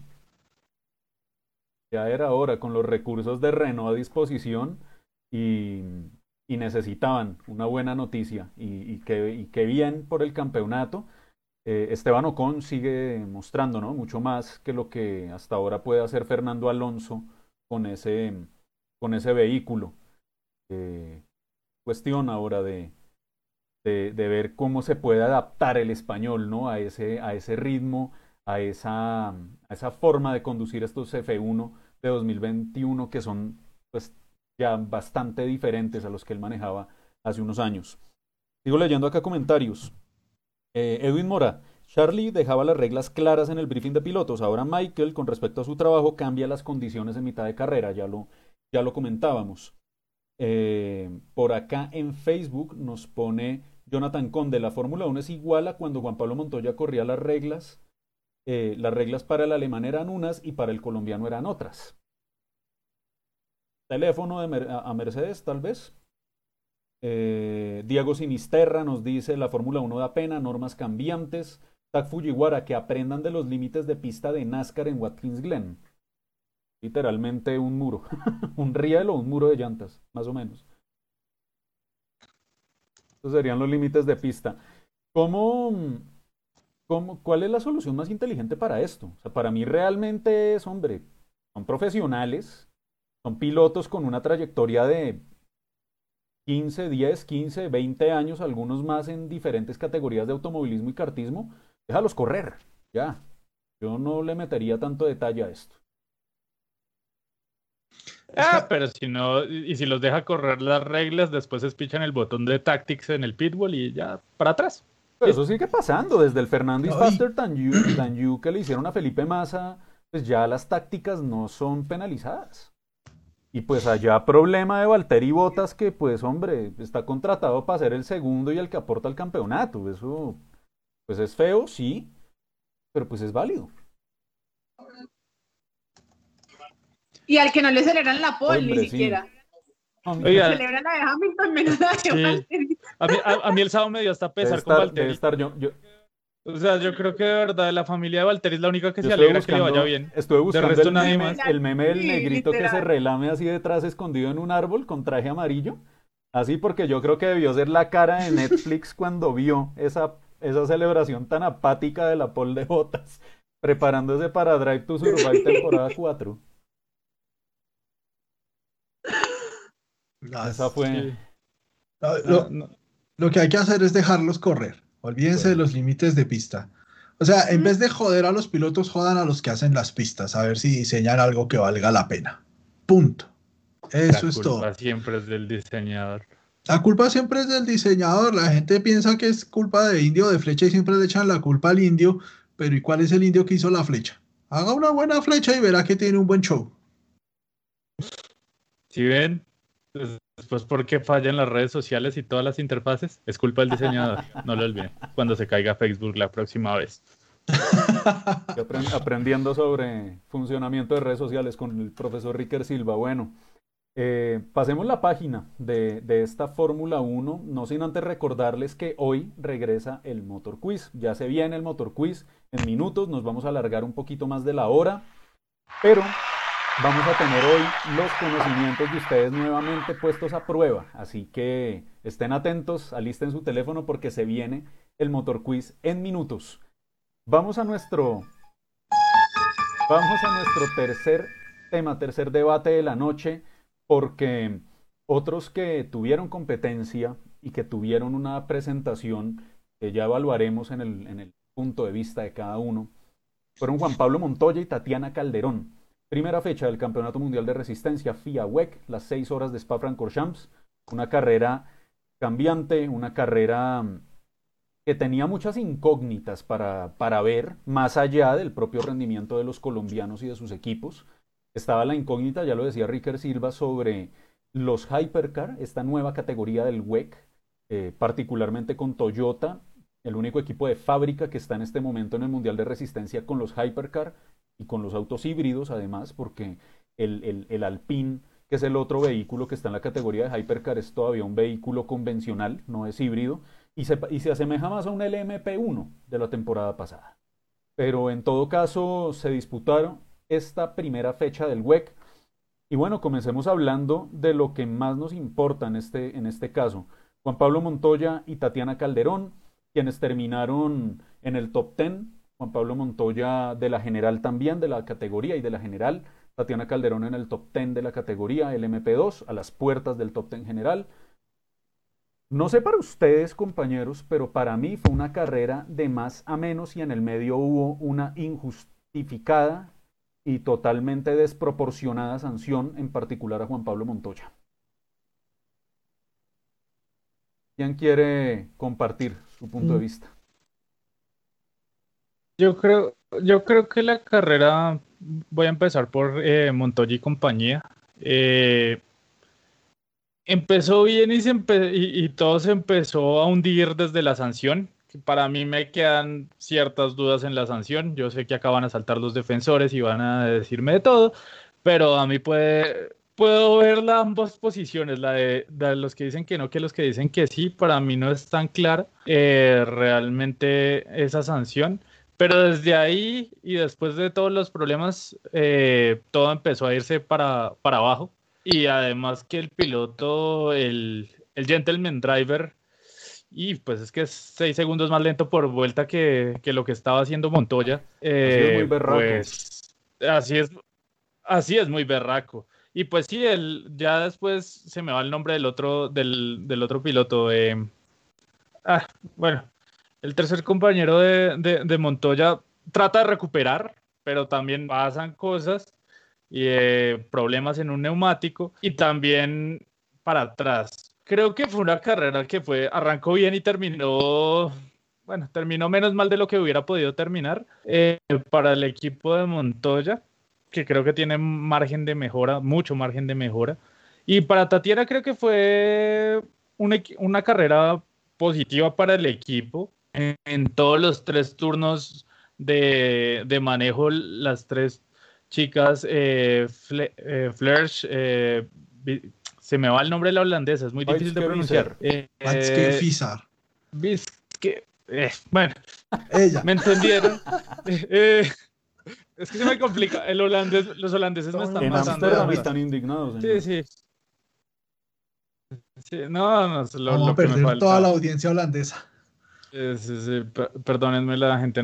Ya era hora con los recursos de Renault a disposición y, y necesitaban una buena noticia. Y, y, que, y que bien por el campeonato. Eh, Esteban Ocon sigue mostrando, ¿no? Mucho más que lo que hasta ahora puede hacer Fernando Alonso con ese, con ese vehículo. Eh, cuestión ahora de, de, de ver cómo se puede adaptar el español, ¿no? A ese, a ese ritmo, a esa, a esa forma de conducir estos F uno de dos mil veintiuno que son pues ya bastante diferentes a los que él manejaba hace unos años. Sigo leyendo acá comentarios. Eh, Edwin Mora, Charlie dejaba las reglas claras en el briefing de pilotos. Ahora Michael, con respecto a su trabajo, cambia las condiciones en mitad de carrera. Ya lo, ya lo comentábamos. Eh, por acá en Facebook nos pone Jonathan Conde, la Fórmula uno es igual a cuando Juan Pablo Montoya corría las reglas. Eh, las reglas para el alemán eran unas y para el colombiano eran otras. Teléfono de Mer a Mercedes, tal vez. Eh, Diego Sinisterra nos dice, la Fórmula uno da pena, normas cambiantes. Tak Fujiwara, que aprendan de los límites de pista de NASCAR en Watkins Glen. Literalmente un muro, un riel o un muro de llantas, más o menos. Estos serían los límites de pista. ¿Cómo, cómo, cuál es la solución más inteligente para esto? O sea, para mí realmente es, hombre, son profesionales, son pilotos con una trayectoria de quince, diez, quince, veinte años, algunos más en diferentes categorías de automovilismo y kartismo. Déjalos correr, ya. Yo no le metería tanto detalle a esto. Ah, pero si no, y y si los deja correr las reglas, después se pichan el botón de Tactics en el pitbull y ya para atrás. Pero Listo. eso sigue pasando, desde el Fernando is No, y- faster than you, than you que le hicieron a Felipe Massa, pues ya las tácticas no son penalizadas. Y pues allá problema de Valtteri Bottas que pues hombre, está contratado para ser el segundo y el que aporta al campeonato. Eso pues es feo, sí, pero pues es válido. Y al que no le celebran la pole Hombre, ni sí. siquiera. Oiga, Celebran la de Hamilton menos la de Sí. Valtteri. a mí, a, a mí el sábado me dio hasta Debe pesar con estar, debe Valtteri. estar yo, yo, O sea, yo creo que de verdad la familia de Valtteri es la única que yo se estuve alegra que le buscando, vaya bien. estuve buscando resto el, nadie meme, más. el meme del Sí, negrito que se literal. relame así detrás escondido en un árbol con traje amarillo. Así porque yo creo que debió ser la cara de Netflix cuando vio esa, esa celebración tan apática de la pole de Bottas, preparándose para Drive to Survive temporada cuatro. Las- Esa fue... Sí. No, Ah, lo, no. lo que hay que hacer es dejarlos correr. Olvídense de Bueno. los límites de pista. O sea, en Mm. vez de joder a los pilotos, jodan a los que hacen las pistas, a ver si diseñan algo que valga la pena. Punto. Eso La es culpa todo. siempre es del diseñador. La culpa siempre es del diseñador. La gente piensa que es culpa de indio o de flecha y siempre le echan la culpa al indio. Pero ¿y cuál es el indio que hizo la flecha? Haga una buena flecha y verá que tiene un buen show. Si ven, Des- después por qué fallan las redes sociales y todas las interfaces, es culpa del diseñador. No lo olviden. Cuando se caiga Facebook la próxima vez. Y apren- aprendiendo sobre funcionamiento de redes sociales con el profesor Ricker Silva. Bueno, eh, pasemos la página de, de esta Fórmula uno, no sin antes recordarles que hoy regresa el Motor Quiz. Ya se viene el Motor Quiz en minutos, nos vamos a alargar un poquito más de la hora, pero vamos a tener hoy los conocimientos de ustedes nuevamente puestos a prueba. Así que estén atentos, alisten su teléfono porque se viene el Motor Quiz en minutos. Vamos a nuestro, vamos a nuestro tercer tema, tercer debate de la noche, porque otros que tuvieron competencia y que tuvieron una presentación que ya evaluaremos en el, en el punto de vista de cada uno, fueron Juan Pablo Montoya y Tatiana Calderón. Primera fecha del Campeonato Mundial de Resistencia FIA W E C, las seis horas de Spa-Francorchamps, una carrera cambiante, una carrera que tenía muchas incógnitas para, para ver, más allá del propio rendimiento de los colombianos y de sus equipos. Estaba la incógnita, ya lo decía Ricker Silva, sobre los Hypercar, esta nueva categoría del W E C, eh, particularmente con Toyota, el único equipo de fábrica que está en este momento en el Mundial de Resistencia con los Hypercar y con los autos híbridos además, porque el, el, el Alpine, que es el otro vehículo que está en la categoría de Hypercar, es todavía un vehículo convencional, no es híbrido, y se, y se asemeja más a un L M P uno de la temporada pasada. Pero en todo caso se disputaron esta primera fecha del W E C. Y bueno, comencemos hablando de lo que más nos importa en este, en este caso. Juan Pablo Montoya y Tatiana Calderón, quienes terminaron en el top diez. Juan Pablo Montoya de la general también, de la categoría y de la general. Tatiana Calderón en el top diez de la categoría, el M P dos, a las puertas del top diez general. No sé para ustedes, compañeros, pero para mí fue una carrera de más a menos y en el medio hubo una injustificada y totalmente desproporcionada sanción, en particular a Juan Pablo Montoya. ¿Quién quiere compartir su punto de vista? Yo creo, yo creo que la carrera, voy a empezar por eh, Montoya y compañía. Eh, empezó bien y, se empe- y, y todo se empezó a hundir desde la sanción. Para mí me quedan ciertas dudas en la sanción. Yo sé que acá van a saltar los defensores y van a decirme de todo, pero a mí puede, puedo ver las ambas posiciones, la de, de los que dicen que no, que los que dicen que sí. Para mí no es tan clara eh, realmente esa sanción. Pero desde ahí y después de todos los problemas, eh, todo empezó a irse para, para abajo. Y además que el piloto, el, el Gentleman Driver, y pues es que es seis segundos más lento por vuelta que, que lo que estaba haciendo Montoya. Eh, Así es muy berraco. Pues así es, así es muy berraco. Y pues sí, el, ya después se me va el nombre del otro, del, del otro piloto. Eh, ah, bueno, el tercer compañero de, de, de Montoya trata de recuperar, pero también pasan cosas y eh, problemas en un neumático y también para atrás. Creo que fue una carrera que fue, arrancó bien y terminó, bueno, terminó menos mal de lo que hubiera podido terminar. Eh, para el equipo de Montoya, que creo que tiene margen de mejora, mucho margen de mejora. Y para Tatiana creo que fue una, una carrera positiva para el equipo. En, en todos los tres turnos de, de manejo, las tres chicas, eh, Fle, eh, Flersch, eh, se me va el nombre de la holandesa, es muy difícil de pronunciar. Eh, eh, Biske, eh, bueno, ella. ¿me entendieron? eh, es que se me complica. El holandés, los holandeses me están en matando. En Amsterdam están indignados. Sí, sí. sí. No, no, lo, Vamos lo a perder que me falta. toda la audiencia holandesa. Sí, sí, sí. Perdónenme la gente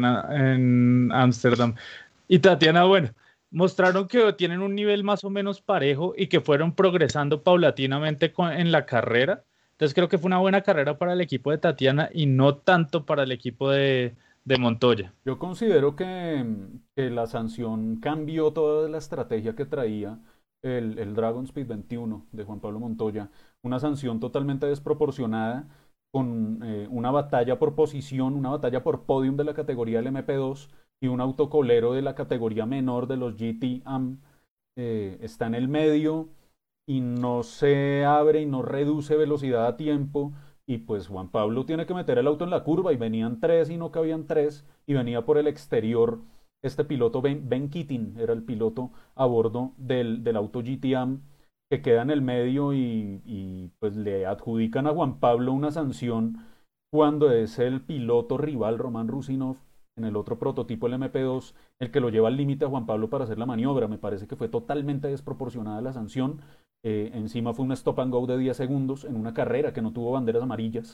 en Ámsterdam. Y Tatiana, bueno, mostraron que tienen un nivel más o menos parejo y que fueron progresando paulatinamente con, en la carrera. Entonces creo que fue una buena carrera para el equipo de Tatiana y no tanto para el equipo de, de Montoya. Yo considero que, que la sanción cambió toda la estrategia que traía el, el Dragon Speed veintiuno de Juan Pablo Montoya. Una sanción totalmente desproporcionada, con eh, una batalla por posición, una batalla por podium de la categoría del M P dos y un autocolero de la categoría menor de los G T A M. Eh, está en el medio y no se abre y no reduce velocidad a tiempo. Y pues Juan Pablo tiene que meter el auto en la curva y venían tres y no cabían tres y venía por el exterior este piloto Ben, Ben Keating, era el piloto a bordo del, del auto G T A M que queda en el medio y, y pues le adjudican a Juan Pablo una sanción cuando es el piloto rival Roman Rusinov en el otro prototipo, el M P dos, el que lo lleva al límite a Juan Pablo para hacer la maniobra. Me parece que fue totalmente desproporcionada la sanción. Eh, encima fue un stop and go de diez segundos en una carrera que no tuvo banderas amarillas,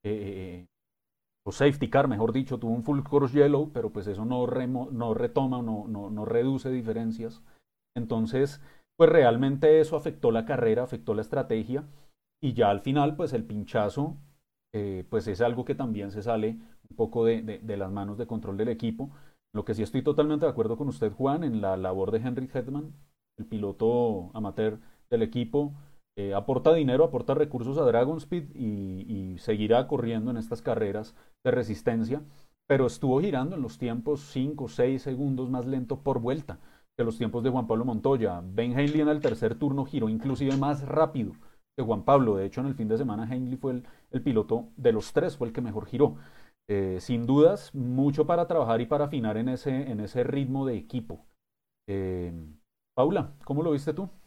eh, o safety car, mejor dicho, tuvo un full course yellow, pero pues eso no, remo, no retoma, no, no, no reduce diferencias. Entonces, pues realmente eso afectó la carrera, afectó la estrategia, y ya al final, pues el pinchazo, eh, pues es algo que también se sale un poco de, de, de las manos de control del equipo. Lo que sí estoy totalmente de acuerdo con usted, Juan, en la labor de Henrik Hetman, el piloto amateur del equipo, eh, aporta dinero, aporta recursos a Dragon Speed y, y seguirá corriendo en estas carreras de resistencia, pero estuvo girando en los tiempos cinco o seis segundos más lento por vuelta que los tiempos de Juan Pablo Montoya. Ben Hanley en el tercer turno giró inclusive más rápido que Juan Pablo. De hecho, en el fin de semana Hanley fue el, el piloto de los tres, fue el que mejor giró. Eh, sin dudas, mucho para trabajar y para afinar en ese, en ese ritmo de equipo. Eh, Paula, ¿cómo lo viste tú?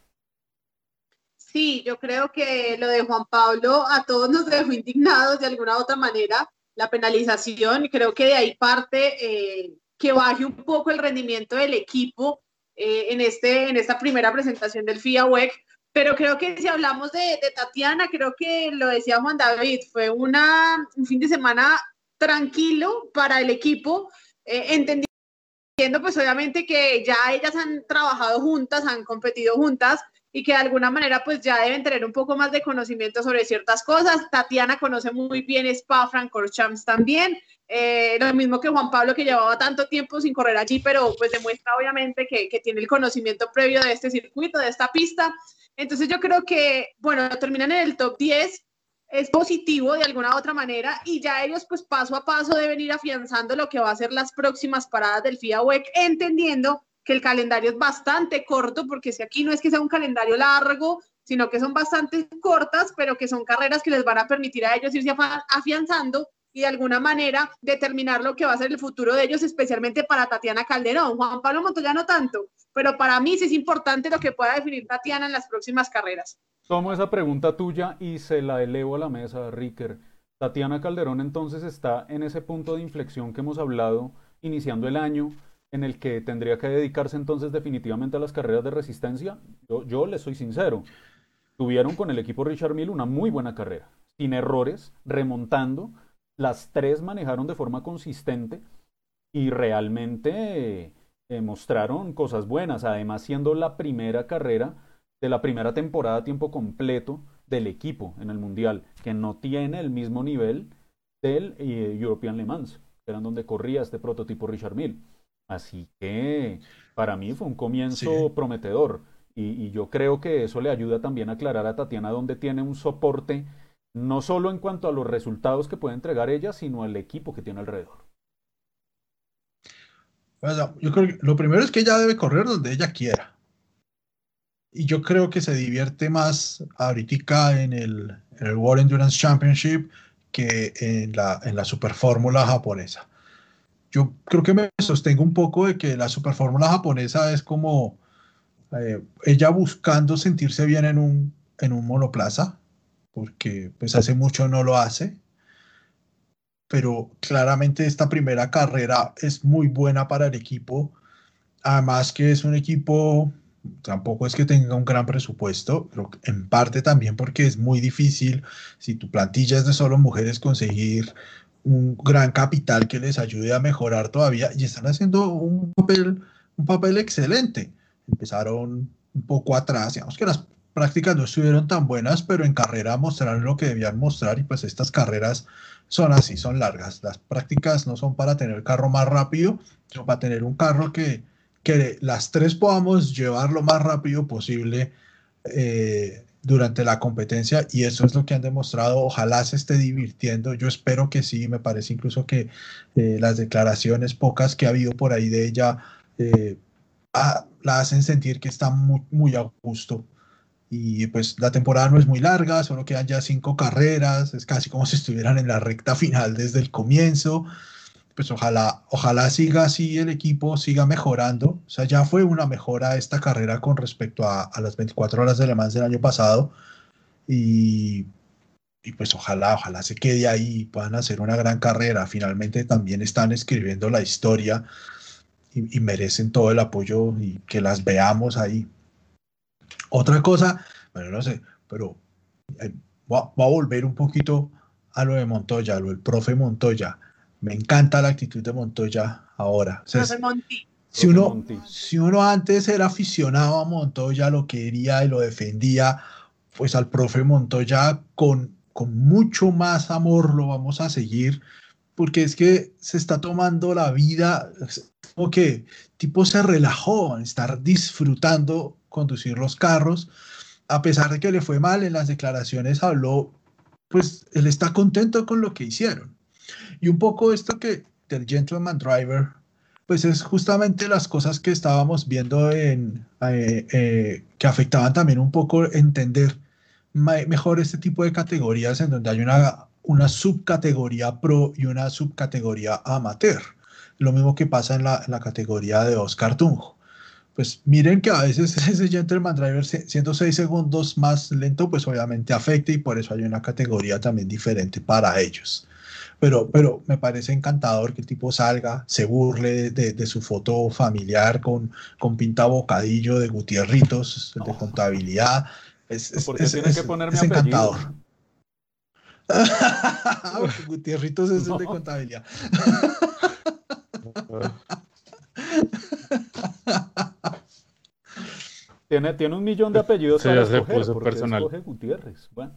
Sí, yo creo que lo de Juan Pablo a todos nos dejó indignados de alguna u otra manera, la penalización, y creo que de ahí parte eh, que baje un poco el rendimiento del equipo eh, en, este, en esta primera presentación del FIA W E C, pero creo que si hablamos de, de Tatiana, creo que lo decía Juan David, fue una, un fin de semana tranquilo para el equipo, eh, entendiendo pues obviamente que ya ellas han trabajado juntas, han competido juntas, y que de alguna manera pues ya deben tener un poco más de conocimiento sobre ciertas cosas. Tatiana conoce muy bien Spa-Francorchamps también, eh, lo mismo que Juan Pablo, que llevaba tanto tiempo sin correr allí, pero pues demuestra obviamente que, que tiene el conocimiento previo de este circuito, de esta pista. Entonces yo creo que, bueno, terminan en el top diez, es positivo de alguna u otra manera, y ya ellos pues paso a paso deben ir afianzando lo que va a ser las próximas paradas del FIA W E C, entendiendo que el calendario es bastante corto, porque si aquí no es que sea un calendario largo, sino que son bastante cortas, pero que son carreras que les van a permitir a ellos irse afianzando y de alguna manera determinar lo que va a ser el futuro de ellos, especialmente para Tatiana Calderón. Juan Pablo Montoya no tanto, pero para mí sí es importante lo que pueda definir Tatiana en las próximas carreras. Tomo esa pregunta tuya y se la elevo a la mesa, Ricker. Tatiana Calderón entonces está en ese punto de inflexión que hemos hablado iniciando el año, en el que tendría que dedicarse entonces definitivamente a las carreras de resistencia. Yo, yo les soy sincero, tuvieron con el equipo Richard Mille una muy buena carrera, sin errores, remontando, las tres manejaron de forma consistente y realmente eh, mostraron cosas buenas, además siendo la primera carrera de la primera temporada a tiempo completo del equipo en el Mundial, que no tiene el mismo nivel del eh, European Le Mans, que era donde corría este prototipo Richard Mille. Así que para mí fue un Sí. comienzo prometedor y, y yo creo que eso le ayuda también a aclarar a Tatiana dónde tiene un soporte, no solo en cuanto a los resultados que puede entregar ella, sino al equipo que tiene alrededor. O sea, yo creo que lo primero es que ella debe correr donde ella quiera. Y yo creo que se divierte más ahorita en el, en el World Endurance Championship que en la, en la Superfórmula japonesa. Yo creo que me sostengo un poco de que la Superfórmula japonesa es como eh, ella buscando sentirse bien en un, en un monoplaza, porque pues hace mucho no lo hace, pero claramente esta primera carrera es muy buena para el equipo. Además que es un equipo, tampoco es que tenga un gran presupuesto, pero en parte también porque es muy difícil, si tu plantilla es de solo mujeres, conseguir un gran capital que les ayude a mejorar todavía y están haciendo un papel, un papel excelente. Empezaron un poco atrás, digamos que las prácticas no estuvieron tan buenas, pero en carrera mostraron lo que debían mostrar y pues estas carreras son así, son largas. Las prácticas no son para tener el carro más rápido, sino para tener un carro que que las tres podamos llevar lo más rápido posible eh, durante la competencia y eso es lo que han demostrado. Ojalá se esté divirtiendo. Yo espero que sí. Me parece incluso que eh, las declaraciones pocas que ha habido por ahí de ella eh, ah, la hacen sentir que está muy, muy a gusto. Y pues la temporada no es muy larga, solo quedan ya cinco carreras, es casi como si estuvieran en la recta final desde el comienzo. Pues ojalá, ojalá siga así el equipo, siga mejorando. O sea, ya fue una mejora esta carrera con respecto a, a las veinticuatro horas de Le Mans del año pasado. Y, y pues ojalá, ojalá se quede ahí y puedan hacer una gran carrera. Finalmente también están escribiendo la historia y, y merecen todo el apoyo y que las veamos ahí. Otra cosa, bueno, no sé, pero eh, voy, a, voy a volver un poquito a lo de Montoya, a lo del profe Montoya. Me encanta la actitud de Montoya ahora. O sea, Profe es, Monti. si Profe uno, Monti. si uno antes era aficionado a Montoya, lo quería y lo defendía, pues al profe Montoya con, con mucho más amor lo vamos a seguir, porque es que se está tomando la vida, es como que tipo se relajó en estar disfrutando conducir los carros, a pesar de que le fue mal en las declaraciones, habló, pues él está contento con lo que hicieron. Y un poco esto que del Gentleman Driver, pues es justamente las cosas que estábamos viendo en, eh, eh, que afectaban también un poco entender mejor este tipo de categorías en donde hay una, una subcategoría pro y una subcategoría amateur. Lo mismo que pasa en la, en la categoría de Oscar Tunjo. Pues miren que a veces ese Gentleman Driver siendo seis segundos más lento, pues obviamente afecta y por eso hay una categoría también diferente para ellos. Pero, pero me parece encantador que el tipo salga, se burle de, de su foto familiar con, con pinta bocadillo de Gutierritos, de No, contabilidad. Es, es, ¿por qué es, tiene que es, poner mi es encantador. apellido? Porque Gutierritos es el de No. contabilidad. Tiene, tiene un millón de apellidos Se para ya se escoger. puso ¿Por qué personal. escoge Gutiérrez? Bueno.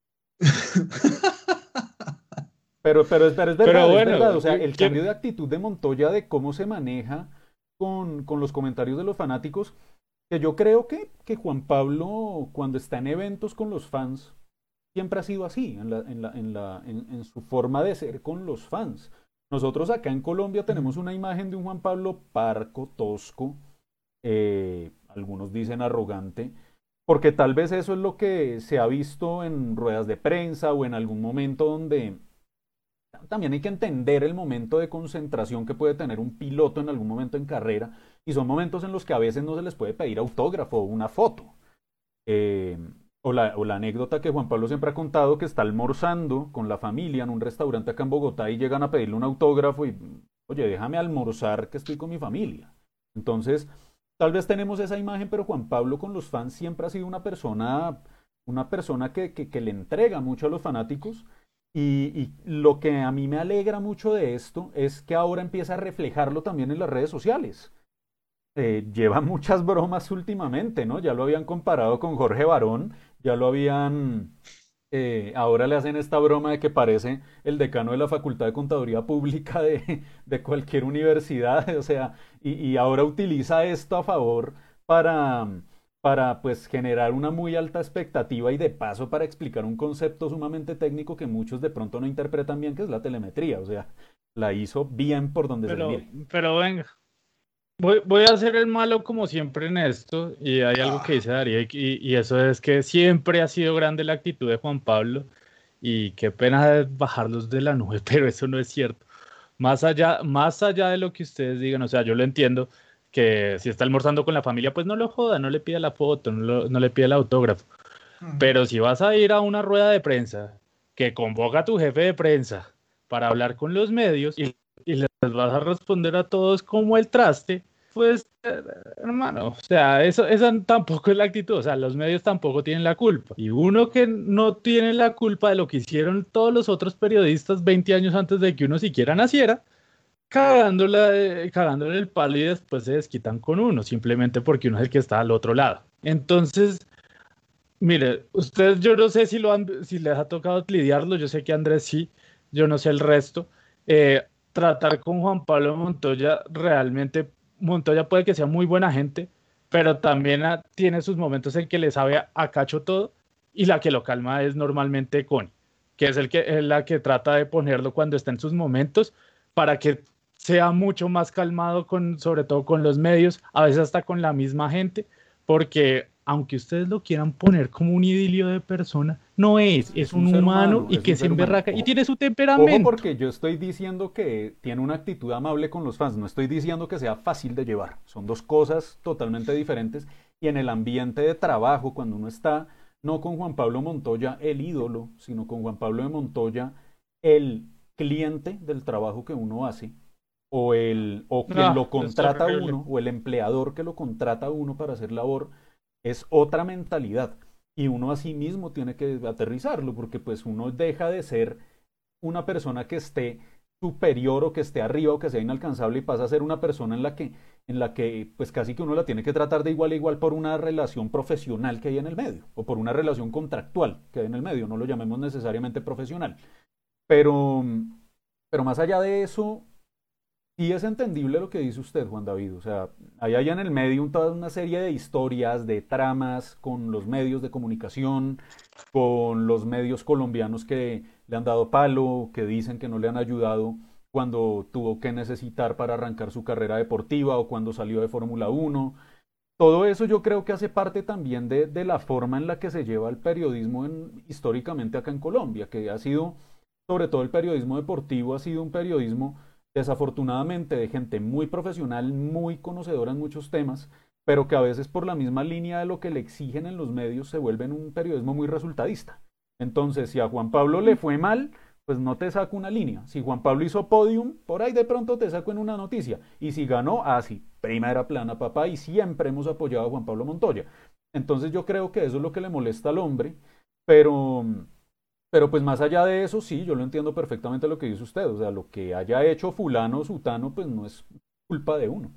Pero, pero, es, pero es Pero verdad, es verdad. bueno, O sea, yo el quiero... cambio de actitud de Montoya, de cómo se maneja con, con los comentarios de los fanáticos, que yo creo que, que Juan Pablo, cuando está en eventos con los fans, siempre ha sido así, en, la, en, la, en, la, en, en su forma de ser con los fans. Nosotros acá en Colombia tenemos una imagen de un Juan Pablo parco, tosco, eh, algunos dicen arrogante, porque tal vez eso es lo que se ha visto en ruedas de prensa o en algún momento donde también hay que entender el momento de concentración que puede tener un piloto en algún momento en carrera y son momentos en los que a veces no se les puede pedir autógrafo o una foto. Eh, o, la, o la anécdota que Juan Pablo siempre ha contado que está almorzando con la familia en un restaurante acá en Bogotá y llegan a pedirle un autógrafo y, oye, déjame almorzar que estoy con mi familia. Entonces, tal vez tenemos esa imagen, pero Juan Pablo con los fans siempre ha sido una persona, una persona que, que, que le entrega mucho a los fanáticos y, y, lo que a mí me alegra mucho de esto es que ahora empieza a reflejarlo también en las redes sociales. Eh, lleva muchas bromas últimamente, ¿no? Ya lo habían comparado con Jorge Barón, ya lo habían eh, ahora le hacen esta broma de que parece el decano de la Facultad de Contaduría Pública de, de cualquier universidad, o sea, y, y ahora utiliza esto a favor para, para pues generar una muy alta expectativa y de paso para explicar un concepto sumamente técnico que muchos de pronto no interpretan bien, que es la telemetría, o sea, la hizo bien por donde se le Pero, mire. pero venga, voy, voy a ser el malo como siempre en esto, y hay algo que dice Darío, y, y eso es que siempre ha sido grande la actitud de Juan Pablo, y qué pena bajarlos de la nube, pero eso no es cierto. Más allá, más allá de lo que ustedes digan, o sea, yo lo entiendo, que si está almorzando con la familia, pues no lo joda, no le pida la foto, no, lo- no le pida el autógrafo. Ujú. Pero si vas a ir a una rueda de prensa que convoca a tu jefe de prensa para hablar con los medios y, y les vas a responder a todos como el traste, pues, eh, hermano, o sea, eso, esa tampoco es la actitud, o sea, los medios tampoco tienen la culpa. Y uno que no tiene la culpa de lo que hicieron todos los otros periodistas veinte años antes de que uno siquiera naciera, cagándola, eh, cagándole el palo y después se desquitan con uno, simplemente porque uno es el que está al otro lado. Entonces, mire, ustedes yo no sé si lo han, si les ha tocado lidiarlo, yo sé que Andrés sí, yo no sé el resto. Eh, tratar con Juan Pablo Montoya, realmente Montoya puede que sea muy buena gente, pero también ah, tiene sus momentos en que le sabe a, a cacho todo y la que lo calma es normalmente Connie, que es el que, es la que trata de ponerlo cuando está en sus momentos para que sea mucho más calmado con, sobre todo con los medios, a veces hasta con la misma gente, porque aunque ustedes lo quieran poner como un idilio de persona, no es, es Es un un ser humano humano, y es un que se ser humano. emberraca y Ojo, tiene su ojo temperamento. porque yo estoy diciendo que tiene una actitud amable con los fans, no estoy diciendo que sea fácil de llevar. Son dos cosas totalmente diferentes y en el ambiente de trabajo, cuando uno está no con Juan Pablo Montoya, el ídolo, sino con Juan Pablo de Montoya, el cliente del trabajo que uno hace, o, el, o quien No, lo es contrata a horrible. uno, o el empleador que lo contrata a uno para hacer labor, es otra mentalidad. Y uno a sí mismo tiene que aterrizarlo, porque pues uno deja de ser una persona que esté superior o que esté arriba o que sea inalcanzable y pasa a ser una persona en la que, en la que pues casi que uno la tiene que tratar de igual a igual por una relación profesional que hay en el medio o por una relación contractual que hay en el medio, no lo llamemos necesariamente profesional. Pero, pero más allá de eso, sí es entendible lo que dice usted, Juan David. O sea, hay allá en el medio toda una serie de historias, de tramas con los medios de comunicación, con los medios colombianos que le han dado palo, que dicen que no le han ayudado cuando tuvo que necesitar para arrancar su carrera deportiva o cuando salió de Fórmula Uno. Todo eso yo creo que hace parte también de, de la forma en la que se lleva el periodismo en, históricamente acá en Colombia, que ha sido, sobre todo el periodismo deportivo, ha sido un periodismo desafortunadamente de gente muy profesional, muy conocedora en muchos temas, pero que a veces por la misma línea de lo que le exigen en los medios se vuelven un periodismo muy resultadista. Entonces, si a Juan Pablo le fue mal, pues no te saco una línea. Si Juan Pablo hizo podium, por ahí de pronto te saco en una noticia. Y si ganó, ah, sí, primera plana, papá, y siempre hemos apoyado a Juan Pablo Montoya. Entonces yo creo que eso es lo que le molesta al hombre, pero, pero pues más allá de eso, sí, yo lo entiendo perfectamente lo que dice usted. O sea, lo que haya hecho fulano o sutano, pues no es culpa de uno.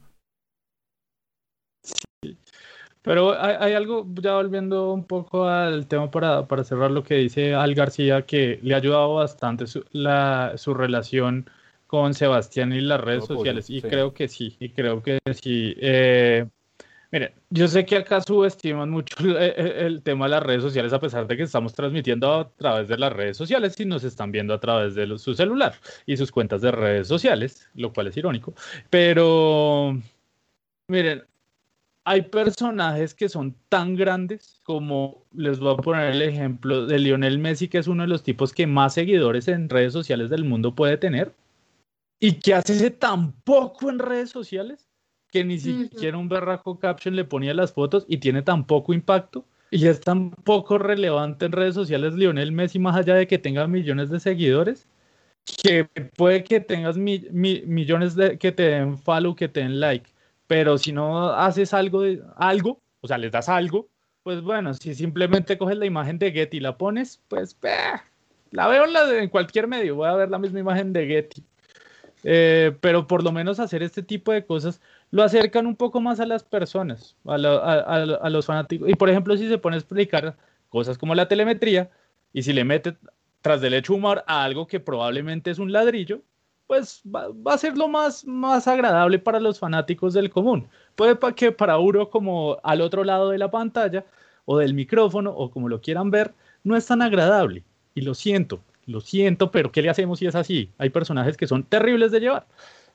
Pero hay, hay algo, ya volviendo un poco al tema para, para cerrar lo que dice Al García, que le ha ayudado bastante su, la, su relación con Sebastián y las Yo redes apoyo, sociales. Y sí. creo que sí, y creo que sí. Eh, Mire, yo sé que acá subestiman mucho el, el- el tema de las redes sociales, a pesar de que estamos transmitiendo a través de las redes sociales y nos están viendo a través de los- su celular y sus cuentas de redes sociales, lo cual es irónico. Pero, miren, hay personajes que son tan grandes como, les voy a poner el ejemplo de Lionel Messi, que es uno de los tipos que más seguidores en redes sociales del mundo puede tener y que hace tan poco en redes sociales que ni Ujú. siquiera un berraco caption le ponía las fotos y tiene tan poco impacto y es tan poco relevante en redes sociales Lionel Messi, más allá de que tenga millones de seguidores, que puede que tengas mi, mi, millones de que te den follow, que te den like, pero si no haces algo de algo, o sea, les das algo, pues bueno, si simplemente coges la imagen de Getty y la pones, pues eh, la veo en, la, en cualquier medio, voy a ver la misma imagen de Getty. Eh, pero por lo menos hacer este tipo de cosas lo acercan un poco más a las personas, a, la, a, a, a los fanáticos. Y por ejemplo, si se pone a explicar cosas como la telemetría, Y si le mete tras del hecho humor a algo que probablemente es un ladrillo, pues va, va a ser lo más, más agradable para los fanáticos del común. Puede pa que para uno, como al otro lado de la pantalla o del micrófono o como lo quieran ver, no es tan agradable. Y lo siento, lo siento, pero ¿qué le hacemos si es así? Hay personajes que son terribles de llevar.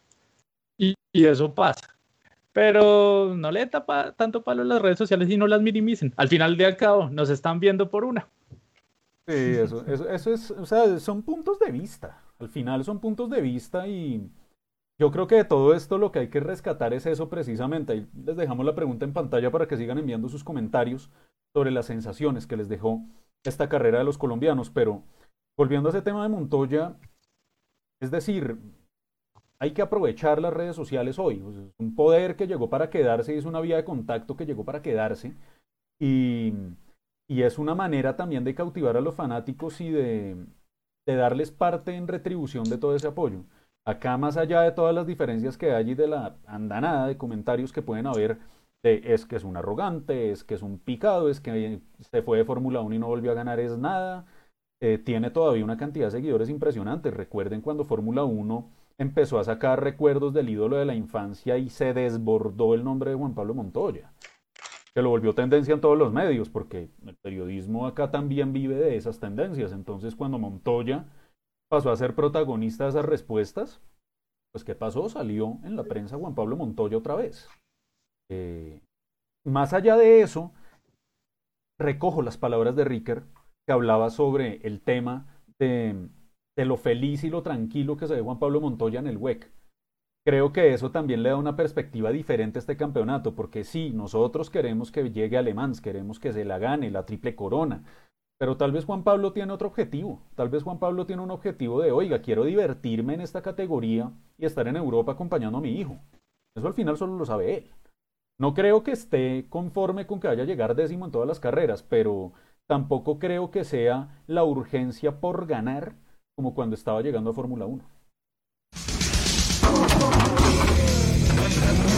Y, y eso pasa. Pero no le tapa tanto palo a las redes sociales y no las minimicen. Al final de al cabo, nos están viendo por una. Sí, eso, eso, eso es, o sea, son puntos de vista. Al final son puntos de vista y yo creo que de todo esto lo que hay que rescatar es eso precisamente. Ahí les dejamos la pregunta en pantalla para que sigan enviando sus comentarios sobre las sensaciones que les dejó esta carrera de los colombianos. Pero volviendo a ese tema de Montoya, es decir, hay que aprovechar las redes sociales hoy. O sea, es un poder que llegó para quedarse y es una vía de contacto que llegó para quedarse. Y, y es una manera también de cautivar a los fanáticos y de, de darles parte en retribución de todo ese apoyo. Acá, más allá de todas las diferencias que hay y de la andanada de comentarios que pueden haber, de es que es un arrogante, es que es un picado, es que se fue de Fórmula uno y no volvió a ganar, es nada. Eh, tiene todavía una cantidad de seguidores impresionantes. Recuerden cuando Fórmula uno empezó a sacar recuerdos del ídolo de la infancia y se desbordó el nombre de Juan Pablo Montoya, que lo volvió tendencia en todos los medios, porque el periodismo acá también vive de esas tendencias. Entonces, cuando Montoya pasó a ser protagonista de esas respuestas, pues ¿qué pasó? Salió en la prensa Juan Pablo Montoya otra vez. Eh, más allá de eso, recojo las palabras de Ricker, que hablaba sobre el tema de, de lo feliz y lo tranquilo que se ve Juan Pablo Montoya en el W E C. Creo que eso también le da una perspectiva diferente a este campeonato, porque sí, nosotros queremos que llegue a Le Mans, queremos que se la gane, la triple corona, pero tal vez Juan Pablo tiene otro objetivo, tal vez Juan Pablo tiene un objetivo de, oiga, quiero divertirme en esta categoría y estar en Europa acompañando a mi hijo. Eso al final solo lo sabe él. No creo que esté conforme con que vaya a llegar décimo en todas las carreras, pero tampoco creo que sea la urgencia por ganar como cuando estaba llegando a Fórmula uno.